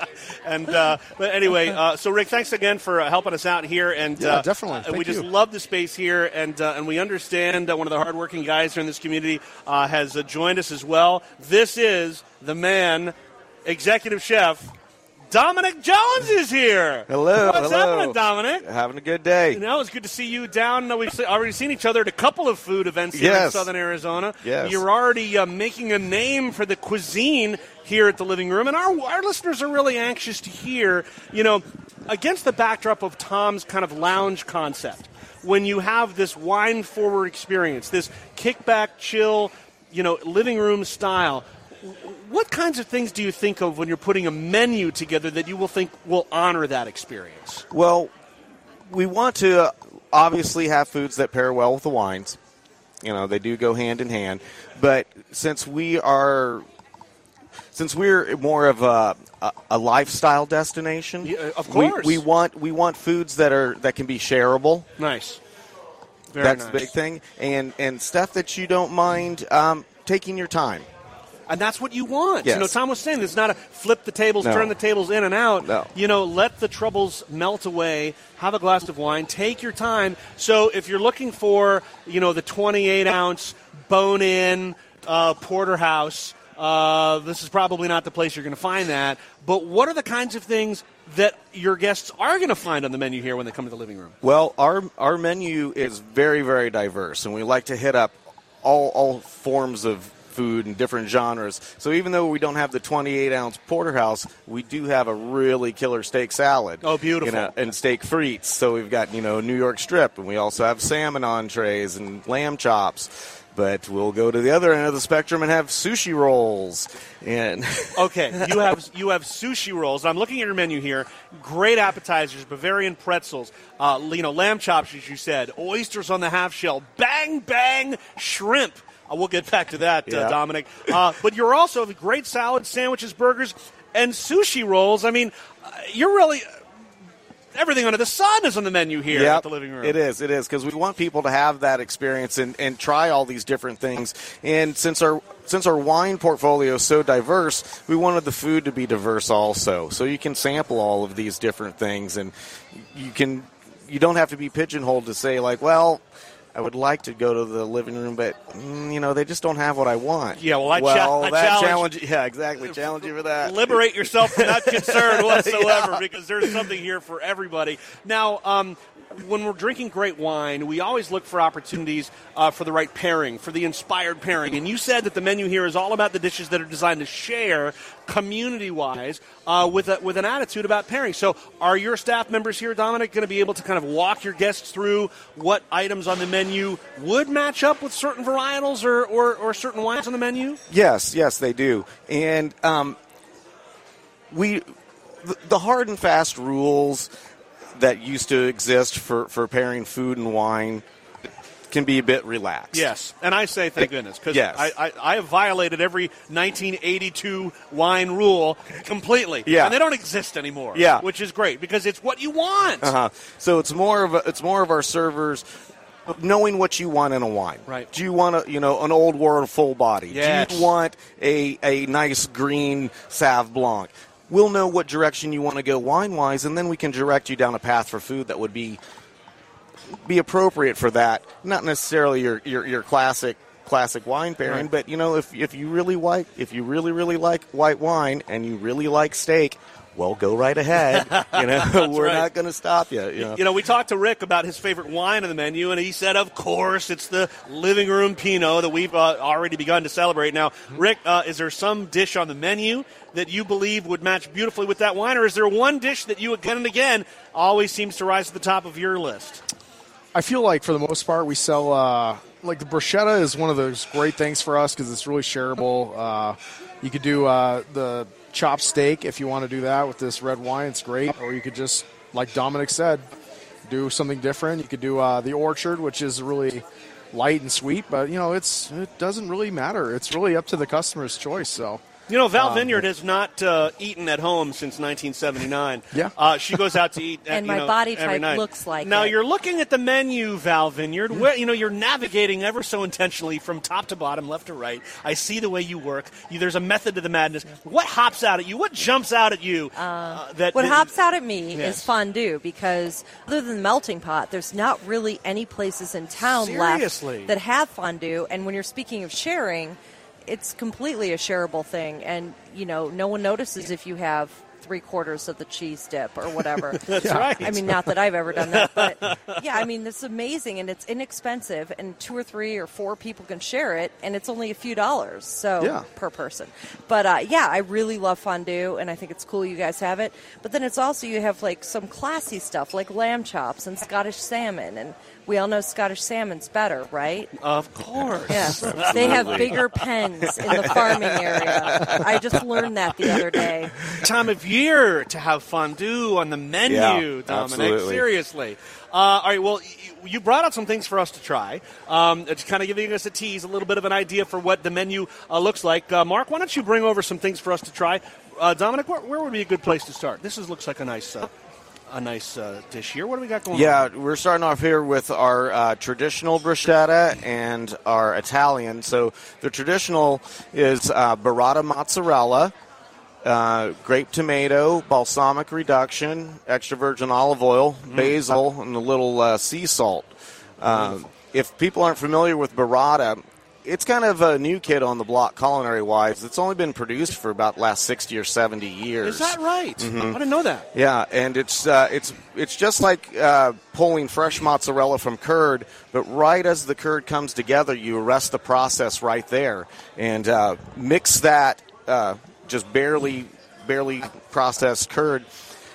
and uh, but anyway, uh, so Rick, thanks again for uh, helping us out here, and Yeah, uh, definitely. uh, Thank we just you. love the space here, and uh, and we understand uh, one of the hardworking guys here in this community uh, has uh, joined us as well. This is the man executive chef Dominic Jones is here. Hello, What's hello. happening, Dominic? Having a good day. You know, it's good to see you down. Uh, We've already seen each other at a couple of food events here Yes. in Southern Arizona. Yes. You're already uh, making a name for the cuisine here at the Living Room, and our our listeners are really anxious to hear, you know, against the backdrop of Tom's kind of lounge concept, when you have this wine-forward experience, this kickback, chill, you know, living room style, what kinds of things do you think of when you're putting a menu together that you will think will honor that experience? Well, we want to obviously have foods that pair well with the wines. You know, they do go hand in hand. But since we are, since we're more of a, a, a lifestyle destination, Yeah, of course. we, we want we want foods that are that can be shareable. Nice. Very That's nice. the big thing, and and stuff that you don't mind um, taking your time. And that's what you want. Yes. You know, Tom was saying it's not a flip the tables, No. turn the tables in and out. No. You know, let the troubles melt away. Have a glass of wine. Take your time. So if you're looking for, you know, the twenty-eight ounce bone-in uh, porterhouse, uh, this is probably not the place you're going to find that. But what are the kinds of things that your guests are going to find on the menu here when they come to the living room? Well, our our menu is very, very diverse, and we like to hit up all all forms of food and different genres. So even though we don't have the twenty-eight ounce porterhouse, we do have a really killer steak salad. Oh, beautiful. You know, and steak frites. So we've got, you know, New York strip, and we also have salmon entrees and lamb chops. But we'll go to the other end of the spectrum and have sushi rolls. And Okay, you have you have sushi rolls. I'm looking at your menu here. Great appetizers, Bavarian pretzels, uh, you know, lamb chops, as you said, oysters on the half shell, bang bang shrimp. Uh, we'll get back to that, uh, Yeah. Dominic. Uh, but you're also have great salads, sandwiches, burgers, and sushi rolls. I mean, uh, you're really everything under the sun is on the menu here Yep, at the living room. It is, it is, because we want people to have that experience and, and try all these different things. And since our since our wine portfolio is so diverse, we wanted the food to be diverse also. So you can sample all of these different things, and you can you don't have to be pigeonholed to say like, well, I would like to go to the living room, but mm, you know they just don't have what I want. Yeah, well, I, cha- well, I that challenge, Yeah, exactly. Challenge you for that. Liberate yourself from that concern whatsoever, Yeah. because there's something here for everybody. Now, um, when we're drinking great wine, we always look for opportunities uh, for the right pairing, for the inspired pairing. And you said that the menu here is all about the dishes that are designed to share community-wise uh, with a, with an attitude about pairing. So are your staff members here, Dominic, going to be able to kind of walk your guests through what items on the menu would match up with certain varietals or, or, or certain wines on the menu? Yes, yes, they do. And um, we, the, the hard and fast rules that used to exist for, for pairing food and wine can be a bit relaxed. Yes, and I say thank goodness, because Yes. I, I, I have violated every nineteen eighty-two wine rule completely. Yeah. And they don't exist anymore. Yeah. Which is great, because it's what you want. Uh-huh. So it's more of a, it's more of our servers knowing what you want in a wine. Right. Do you want a, you know, an old world full body? Yes. Do you want a, a nice green Sauv Blanc? We'll know what direction you want to go wine-wise, and then we can direct you down a path for food that would be be appropriate for that. Not necessarily your your, your classic classic wine pairing, Right. but you know, if if you really like if you really really like white wine and you really like steak, well, go right ahead. You know, we're right. not going to stop you. You know? You know, we talked to Rick about his favorite wine on the menu, and he said, of course, it's the living room Pinot that we've uh, already begun to celebrate. Now, Rick, uh, is there some dish on the menu that you believe would match beautifully with that wine, or is there one dish that you again and again always seems to rise to the top of your list? I feel like for the most part we sell uh, like the bruschetta is one of those great things for us because it's really shareable. Uh, you could do uh, the chopped steak if you want to do that with this red wine. It's great. Or you could just, like Dominic said, do something different. You could do uh, the orchard, which is really light and sweet, but you know it's it doesn't really matter. It's really up to the customer's choice. So. You know, Val Um, Vineyard has not uh, eaten at home since nineteen seventy-nine. Yeah. Uh, she goes out to eat. uh, And you my know, body every type night. looks like Now it. you're looking at the menu, Val Vineyard. Where you know you're navigating ever so intentionally from top to bottom, left to right. I see the way you work. You, there's a method to the madness. What hops out at you? What jumps out at you? Uh, that What that- hops out at me Yes. is fondue because other than the melting pot, there's not really any places in town Seriously? left that have fondue. And when you're speaking of sharing, it's completely a shareable thing, and you know, no one notices if you have three quarters of the cheese dip or whatever. That's right. I mean, not that I've ever done that, but yeah, I mean, it's amazing and it's inexpensive, and two or three or four people can share it, and it's only a few dollars so Yeah. per person. But uh, yeah, I really love fondue, and I think it's cool you guys have it. But then it's also, you have like some classy stuff like lamb chops and Scottish salmon, and we all know Scottish salmon's better, right? Of course. Yes. They have bigger pens in the farming area. I just learned that the other day. Time of year to have fondue on the menu, Yeah, Dominic. absolutely. Seriously. Uh, all right, well, y- you brought out some things for us to try. Um, it's kind of giving us a tease, a little bit of an idea for what the menu uh, looks like. Uh, Mark, why don't you bring over some things for us to try? Uh, Dominic, where, where would be a good place to start? This is, looks like a nice uh, a nice uh, dish here. What do we got going Yeah, on? we're starting off here with our uh, traditional bruschetta and our Italian. So the traditional is uh, burrata mozzarella, uh, grape tomato, balsamic reduction, extra virgin olive oil, Mm. basil, and a little uh, sea salt. Um, if people aren't familiar with burrata, it's kind of a new kid on the block culinary-wise. It's only been produced for about the last sixty or seventy years. Is that right? Mhm. I didn't know that. Yeah, and it's uh, it's it's just like uh, pulling fresh mozzarella from curd, but right as the curd comes together, you arrest the process right there and uh, mix that uh, just barely barely processed curd.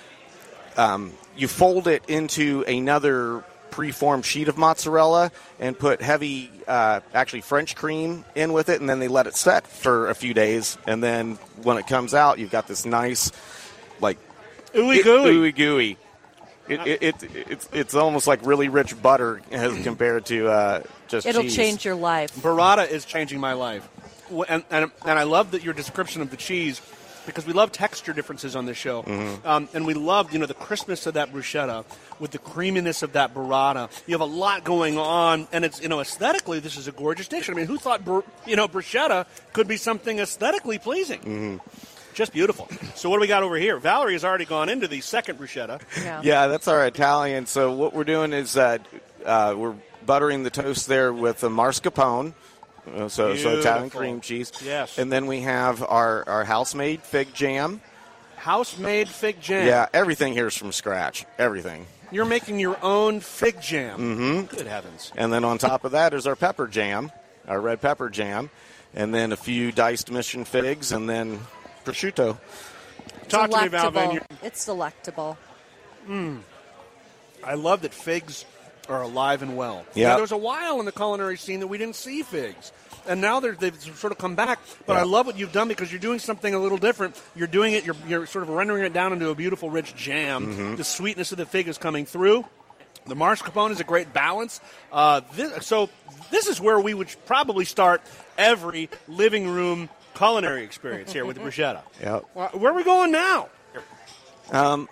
Um, you fold it into another preformed sheet of mozzarella and put heavy, uh, actually French cream in with it, and then they let it set for a few days. And then when it comes out, you've got this nice, like, ooey gooey. Ooey gooey. It, it, it, it's it's almost like really rich butter as compared to uh, just It'll cheese. change your life. Burrata is changing my life. W- And, and, and I love that your description of the cheese, because we love texture differences on this show. Mhm. Um, and we love, you know, the crispness of that bruschetta with the creaminess of that burrata. You have a lot going on, and it's, you know, aesthetically, this is a gorgeous dish. I mean, who thought, bur- you know, bruschetta could be something aesthetically pleasing? Mm-hmm. Just beautiful. So what do we got over here? Valerie has already gone into the second bruschetta. Yeah, that's our Italian. So what we're doing is uh, uh, we're buttering the toast there with a mascarpone, uh, so, so Italian Beautiful. cream cheese. Yes. And then we have our, our house-made fig jam. House-made fig jam. Yeah, everything here is from scratch. Everything. You're making your own fig jam. Mm-hmm. Good heavens. And then on top of that is our pepper jam, our red pepper jam, and then a few diced mission figs, and then prosciutto. Talk to me, Val Delectable. Vineyard. It's delectable. Mm. I love that figs are alive and well. Yeah. Now, there was a while in the culinary scene that we didn't see figs. And now they're, they've sort of come back. But Yeah. I love what you've done because you're doing something a little different. You're doing it, you're, you're sort of rendering it down into a beautiful, rich jam. Mhm. The sweetness of the fig is coming through. The mascarpone is a great balance. Uh, this, so this is where we would probably start every living room culinary experience here with the bruschetta. Yep. Where are we going now? Um,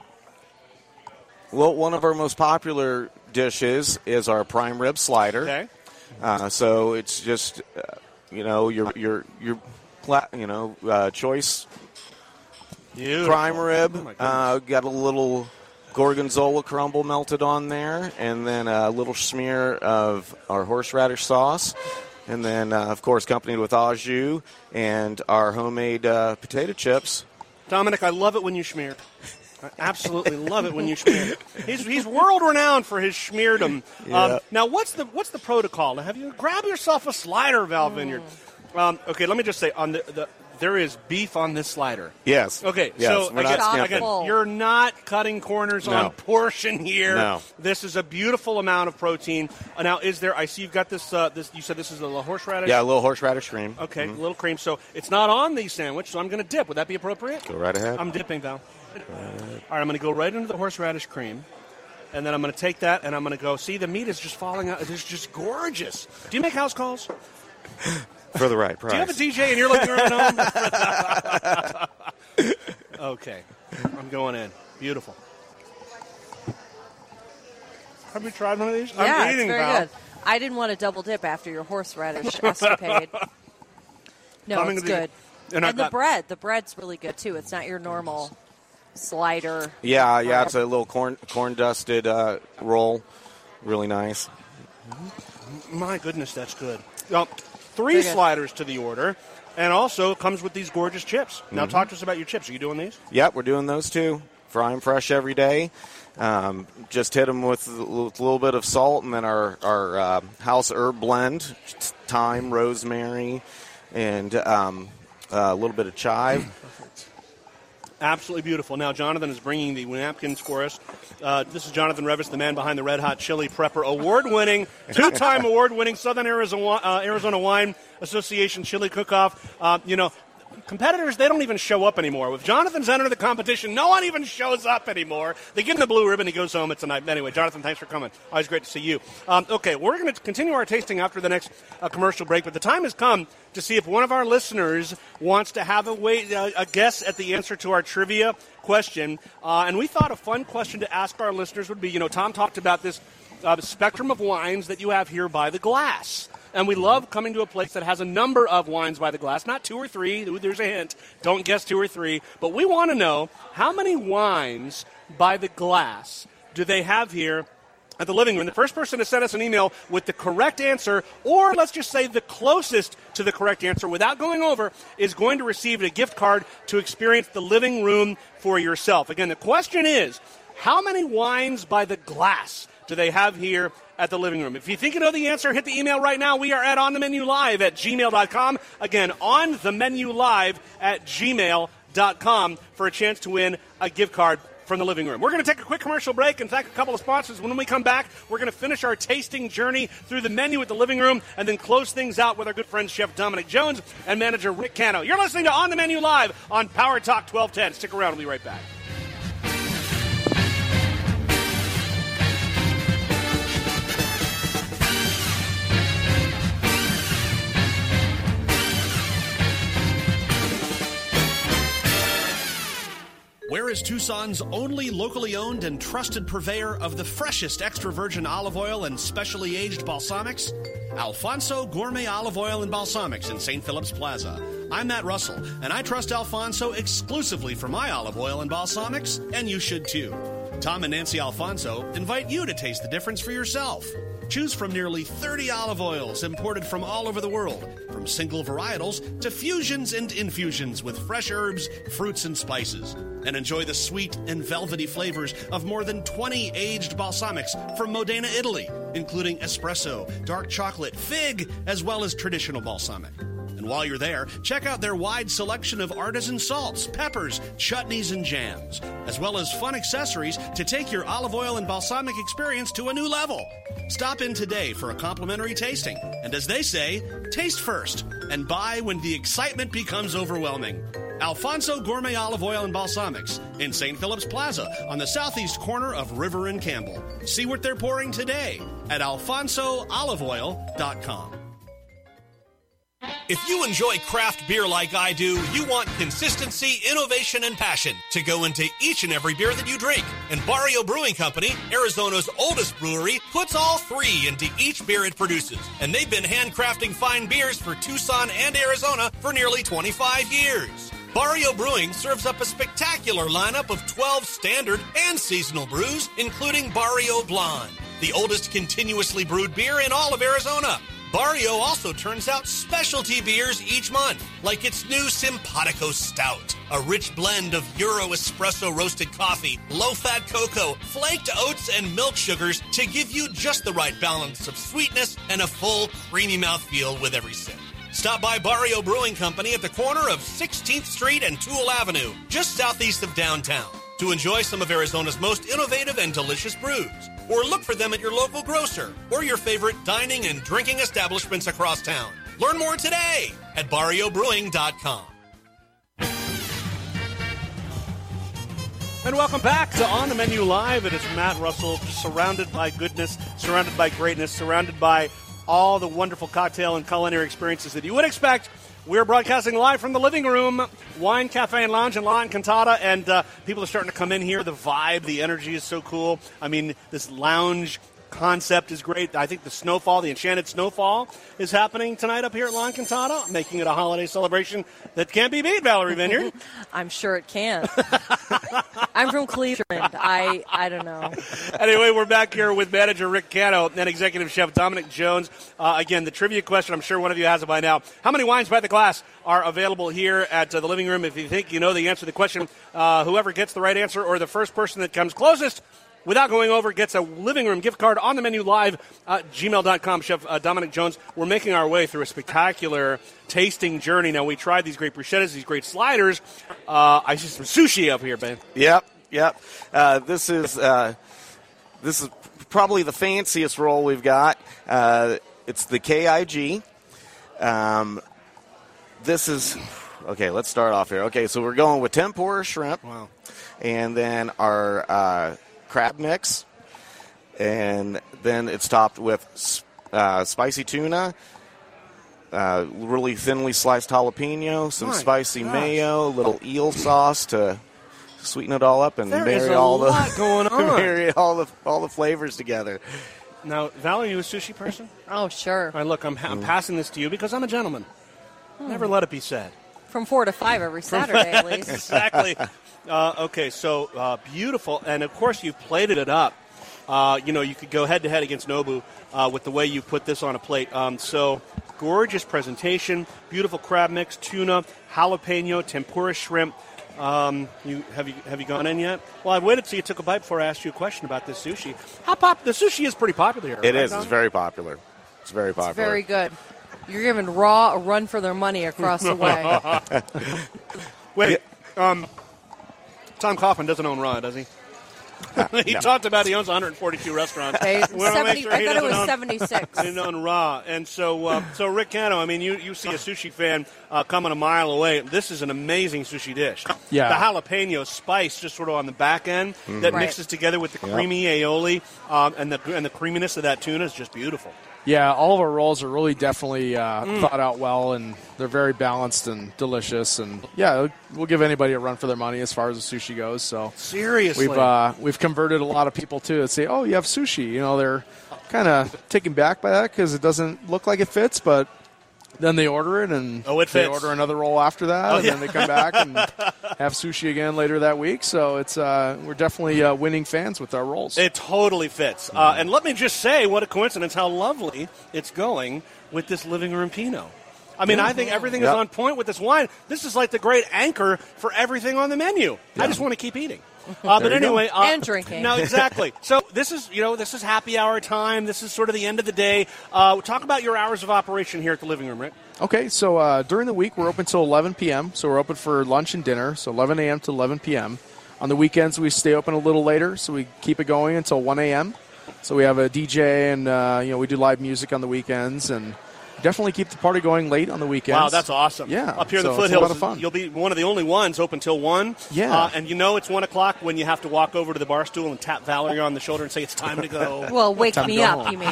well, one of our most popular dishes is our prime rib slider. Okay. Uh, so it's just, uh, you know, your your your, pla- you know, uh, choice Beautiful. prime rib. Oh, my goodness. uh, got a little gorgonzola crumble melted on there, and then a little smear of our horseradish sauce. And then, uh, of course, accompanied with au jus and our homemade uh, potato chips. Dominic, I love it when you schmear. I absolutely love it when you schmear. He's he's world renowned for his schmeardom. Yeah. Um, now, what's the what's the protocol? Now, have you grab yourself a slider, Val Vineyard? Um, okay, let me just say on the, the there is beef on this slider. Yes. Okay, Yes, so we're again, not skimping. again, you're not cutting corners No. on portion here. No. This is a beautiful amount of protein. Uh, now, is there? I see you've got this. Uh, this you said this is a little horseradish. Yeah, a little horseradish cream. Okay, Mhm. a little cream. So it's not on the sandwich, so I'm going to dip. Would that be appropriate? Go right ahead. I'm dipping, Val. All right, I'm going to go right into the horseradish cream, and then I'm going to take that, and I'm going to go, see, the meat is just falling out. It's just gorgeous. Do you make house calls? For the right price. Do you have a D J in your living room at home? Okay, I'm going in. Beautiful. Have you tried one of these? Yeah, I'm eating, it's very Val. good. I didn't want to double dip after your horseradish escapade. No, Coming it's to the- good. and And, I've the got- bread, the bread's really good too. It's not your normal slider. Yeah, yeah, it's a little corn corn dusted uh, roll. Really nice. My goodness, that's good. Well, three Very good. sliders to the order, and also comes with these gorgeous chips. Now, Mhm. talk to us about your chips. Are you doing these? Yep, we're doing those too. Fry them fresh every day. Um, just hit them with a little bit of salt, and then our, our uh, house herb blend, thyme, rosemary, and um, a little bit of chive. Absolutely beautiful. Now, Jonathan is bringing the napkins for us. Uh, this is Jonathan Revis, the man behind the Red Hot Chili Prepper, award-winning, two-time award-winning Southern Arizona, uh, Arizona Wine Association Chili Cook-Off. Uh, you know, competitors, they don't even show up anymore. With Jonathan's entered the competition, no one even shows up anymore. They give him the blue ribbon, he goes home, it's a night. Anyway, Jonathan, thanks for coming. Always great to see you. Um, okay, we're going to continue our tasting after the next uh, commercial break, but the time has come to see if one of our listeners wants to have a, wait, uh, a guess at the answer to our trivia question. Uh, and we thought a fun question to ask our listeners would be, you know, Tom talked about this uh, spectrum of wines that you have here by the glass. And we love coming to a place that has a number of wines by the glass, not two or three. Ooh, there's a hint. Don't guess two or three. But we want to know how many wines by the glass do they have here at the living room. The first person to send us an email with the correct answer, or let's just say the closest to the correct answer without going over, is going to receive a gift card to experience the living room for yourself. Again, the question is, how many wines by the glass do they have here at the living room? If you think you know the answer, hit the email right now. We are at On The Menu Live at gmail dot com. Again, On The Menu Live at gmail dot com for a chance to win a gift card from the living room. We're going to take a quick commercial break and thank a couple of sponsors. When we come back, we're going to finish our tasting journey through the menu at the living room and then close things out with our good friend Chef Dominic Jones and manager Rick Cano. You're listening to On The Menu Live on Power Talk twelve ten. Stick around. We'll be right back. Where is Tucson's only locally owned and trusted purveyor of the freshest extra virgin olive oil and specially aged balsamics? Alfonso Gourmet Olive Oil and Balsamics in Saint Philip's Plaza. I'm Matt Russell, and I trust Alfonso exclusively for my olive oil and balsamics, and you should too. Tom and Nancy Alfonso invite you to taste the difference for yourself. Choose from nearly thirty olive oils imported from all over the world, from single varietals to fusions and infusions with fresh herbs, fruits, and spices. And enjoy the sweet and velvety flavors of more than twenty aged balsamics from Modena, Italy, including espresso, dark chocolate, fig, as well as traditional balsamic. And while you're there, check out their wide selection of artisan salts, peppers, chutneys, and jams, as well as fun accessories to take your olive oil and balsamic experience to a new level. Stop in today for a complimentary tasting. And as they say, taste first and buy when the excitement becomes overwhelming. Alfonso Gourmet Olive Oil and Balsamics in Saint Philip's Plaza on the southeast corner of River and Campbell. See what they're pouring today at alfonso olive oil dot com. If you enjoy craft beer like I do, you want consistency, innovation, and passion to go into each and every beer that you drink. And Barrio Brewing Company, Arizona's oldest brewery, puts all three into each beer it produces. And they've been handcrafting fine beers for Tucson and Arizona for nearly twenty-five years. Barrio Brewing serves up a spectacular lineup of twelve standard and seasonal brews, including Barrio Blonde, the oldest continuously brewed beer in all of Arizona. Barrio also turns out specialty beers each month, like its new Simpatico Stout, a rich blend of Euro espresso roasted coffee, low-fat cocoa, flaked oats, and milk sugars to give you just the right balance of sweetness and a full, creamy mouthfeel with every sip. Stop by Barrio Brewing Company at the corner of sixteenth Street and Toole Avenue, just southeast of downtown, to enjoy some of Arizona's most innovative and delicious brews. Or look for them at your local grocer or your favorite dining and drinking establishments across town. Learn more today at barrio brewing dot com. And welcome back to On The Menu Live. It is Matt Russell, surrounded by goodness, surrounded by greatness, surrounded by all the wonderful cocktail and culinary experiences that you would expect. We're broadcasting live from the living room, Wine Cafe and Lounge in La Encantada, and uh, people are starting to come in here. The vibe, the energy is so cool. I mean, this lounge concept is great. I think the snowfall, the enchanted snowfall, is happening tonight up here at La Encantada, making it a holiday celebration that can't be beat, Valerie Vineyard. I'm sure it can. I'm from Cleveland. I I don't know. Anyway, we're back here with manager Rick Cano and executive chef Dominic Jones. Uh, again, the trivia question, I'm sure one of you has it by now. How many wines by the glass are available here at uh, the living room? If you think you know the answer to the question, uh, whoever gets the right answer or the first person that comes closest without going over gets a living room gift card on the menu live at gmail dot com. Chef uh, Dominic Jones, we're making our way through a spectacular tasting journey. Now, we tried these great bruschettas, these great sliders. Uh, I see some sushi up here, babe. Yep, yep. Uh, this is uh, this is probably the fanciest roll we've got. Uh, it's the K I G. Um, this is, okay, let's start off here. Okay, so we're going with tempura shrimp. Wow. And then our uh, crab mix. And then it's topped with uh, spicy tuna, uh, really thinly sliced jalapeno, some My spicy gosh. mayo, a little eel sauce to sweeten it all up and There marry is a all lot the going on. marry all the all the flavors together. Now, Val, are you a sushi person? Oh, sure. All right, look, I'm, ha- I'm passing this to you because I'm a gentleman. Never let it be said. From four to five every Saturday, at least. Exactly. Uh, okay, so uh, beautiful. And, of course, you've plated it up. Uh, you know, you could go head-to-head against Nobu uh, with the way you put this on a plate. Um, so gorgeous presentation, beautiful crab mix, tuna, jalapeno, tempura shrimp. Um, you have you have you gone in yet? Well, I waited till you took a bite before I asked you a question about this sushi. How pop? The sushi is pretty popular here. It right, is. Don? It's very popular. It's very popular. It's very good. You're giving Raw a run for their money across the way. Wait, um, Tom Kaufman doesn't own Raw, does he? he no. talked about he owns one hundred forty-two restaurants. Hey, We wanna make seventy, sure I he thought it doesn't was own- seventy-six. He didn't own Raw. And so, uh, so Rick Cano, I mean, you, you see a sushi fan uh, coming a mile away. This is an amazing sushi dish. Yeah. The jalapeno spice just sort of on the back end Mm-hmm. that Right. mixes together with the Yep. creamy aioli um, and the and the creaminess of that tuna is just beautiful. Yeah, all of our rolls are really definitely uh, Mm. thought out well, and they're very balanced and delicious. And yeah, we'll give anybody a run for their money as far as the sushi goes. So Seriously. we've uh, we've converted a lot of people too that say, "Oh, you have sushi." You know, they're kind of taken back by that because it doesn't look like it fits, but then they order it and Oh, it they fits. order another roll after that, Oh, and yeah. then they come back and have sushi again later that week. So it's uh, we're definitely uh, winning fans with our rolls. It totally fits. Uh, and let me just say, what a coincidence, how lovely it's going with this living room Pinot. I mean, I think everything Yep. is on point with this wine. This is like the great anchor for everything on the menu. I just want to keep eating. Uh, but There you go. anyway, uh, And drinking. No, exactly. So this is, you know, this is happy hour time. This is sort of the end of the day. Uh, talk about your hours of operation here at the living room, Rick. Okay, so uh, during the week we're open till eleven p.m. So we're open for lunch and dinner, so eleven a.m. to eleven p.m. On the weekends we stay open a little later, so we keep it going until one a.m. So we have a D J and uh, you know we do live music on the weekends and definitely keep the party going late on the weekends. Wow, that's awesome. Yeah, Up here in so the it's a foothills, lot of fun. you'll be one of the only ones open till one. Yeah. Uh, and you know it's one o'clock when you have to walk over to the bar stool and tap Valerie on the shoulder and say it's time to go. Well, wake Time to me go up, home. you mean.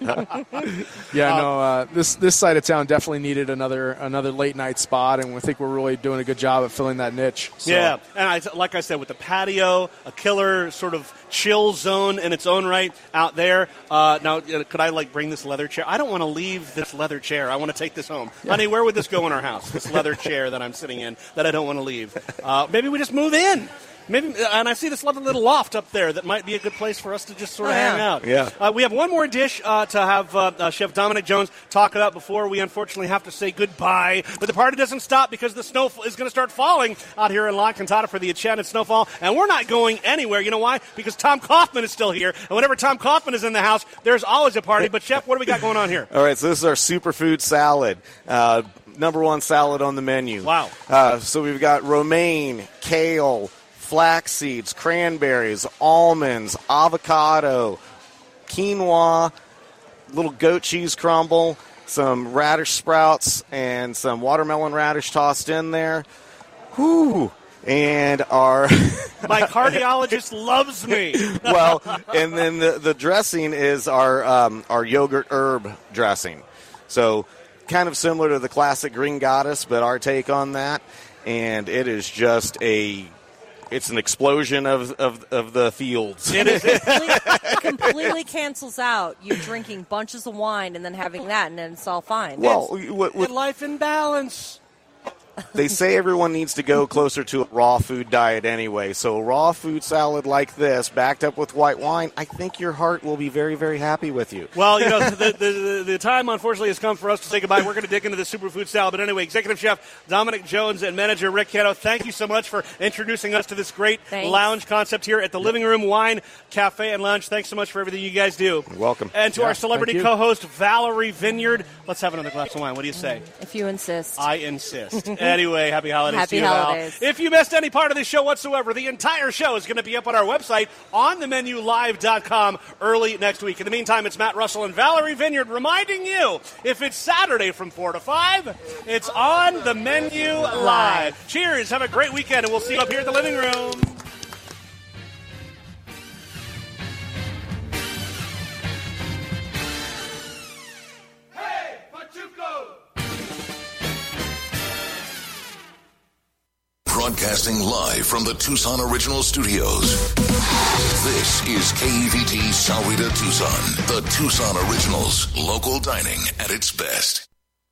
Yeah, Uh, no, uh, this this side of town definitely needed another another late night spot, and we think we're really doing a good job at filling that niche. So, Yeah, and I, like I said, with the patio, a killer sort of chill zone in its own right out there. Uh, now, uh, could I like bring this leather chair? I don't want to leave this leather chair. I want to take this home. Honey, where would this go in our house? This leather chair that I'm sitting in that I don't want to leave. Uh, maybe we just move in. Maybe, and I see this lovely little loft up there that might be a good place for us to just sort of Oh, yeah. hang out. Yeah. Uh, we have one more dish uh, to have uh, uh, Chef Dominic Jones talk about before we unfortunately have to say goodbye. But the party doesn't stop because the snow is going to start falling out here in La Cantata for the Enchanted Snowfall. And we're not going anywhere. You know why? Because Tom Kaufman is still here. And whenever Tom Kaufman is in the house, there's always a party. But, Chef, what do we got going on here? All right, so this is our superfood salad. Uh, number one salad on the menu. Wow. Uh, so we've got romaine, kale, flax seeds, cranberries, almonds, avocado, quinoa, little goat cheese crumble, some radish sprouts, and some watermelon radish tossed in there. Whew. And our My cardiologist loves me. well, and then the, the dressing is our um, our yogurt herb dressing. So kind of similar to the classic Green Goddess, but our take on that. And it is just a it's an explosion of, of, of the fields. It is. It completely cancels out you drinking bunches of wine and then having that, and then it's all fine. Well, with, with, Life in balance. they say everyone needs to go closer to a raw food diet anyway. So raw food salad like this, backed up with white wine, I think your heart will be very, very happy with you. Well, you know, the, the, the time, unfortunately, has come for us to say goodbye. We're going to dig into the superfood salad. But anyway, Executive Chef Dominic Jones and Manager Rick Cano, thank you so much for introducing us to this great Thanks. lounge concept here at the Living Room Wine Cafe and Lounge. Thanks so much for everything you guys do. You're welcome. And to Yeah, our celebrity thank you. co-host, Valerie Vineyard, let's have another glass of wine. What do you say? If you insist. I insist. Anyway, happy holidays Happy to you, Val. holidays. If you missed any part of this show whatsoever, the entire show is going to be up on our website on the menu live dot com early next week. In the meantime, it's Matt Russell and Valerie Vineyard reminding you, if it's Saturday from four to five, it's on the Menu Live. Cheers. Have a great weekend, and we'll see you up here at the living room. Broadcasting live from the Tucson Original Studios. This is K E V T Sahuarita Tucson, the Tucson Originals, local dining at its best.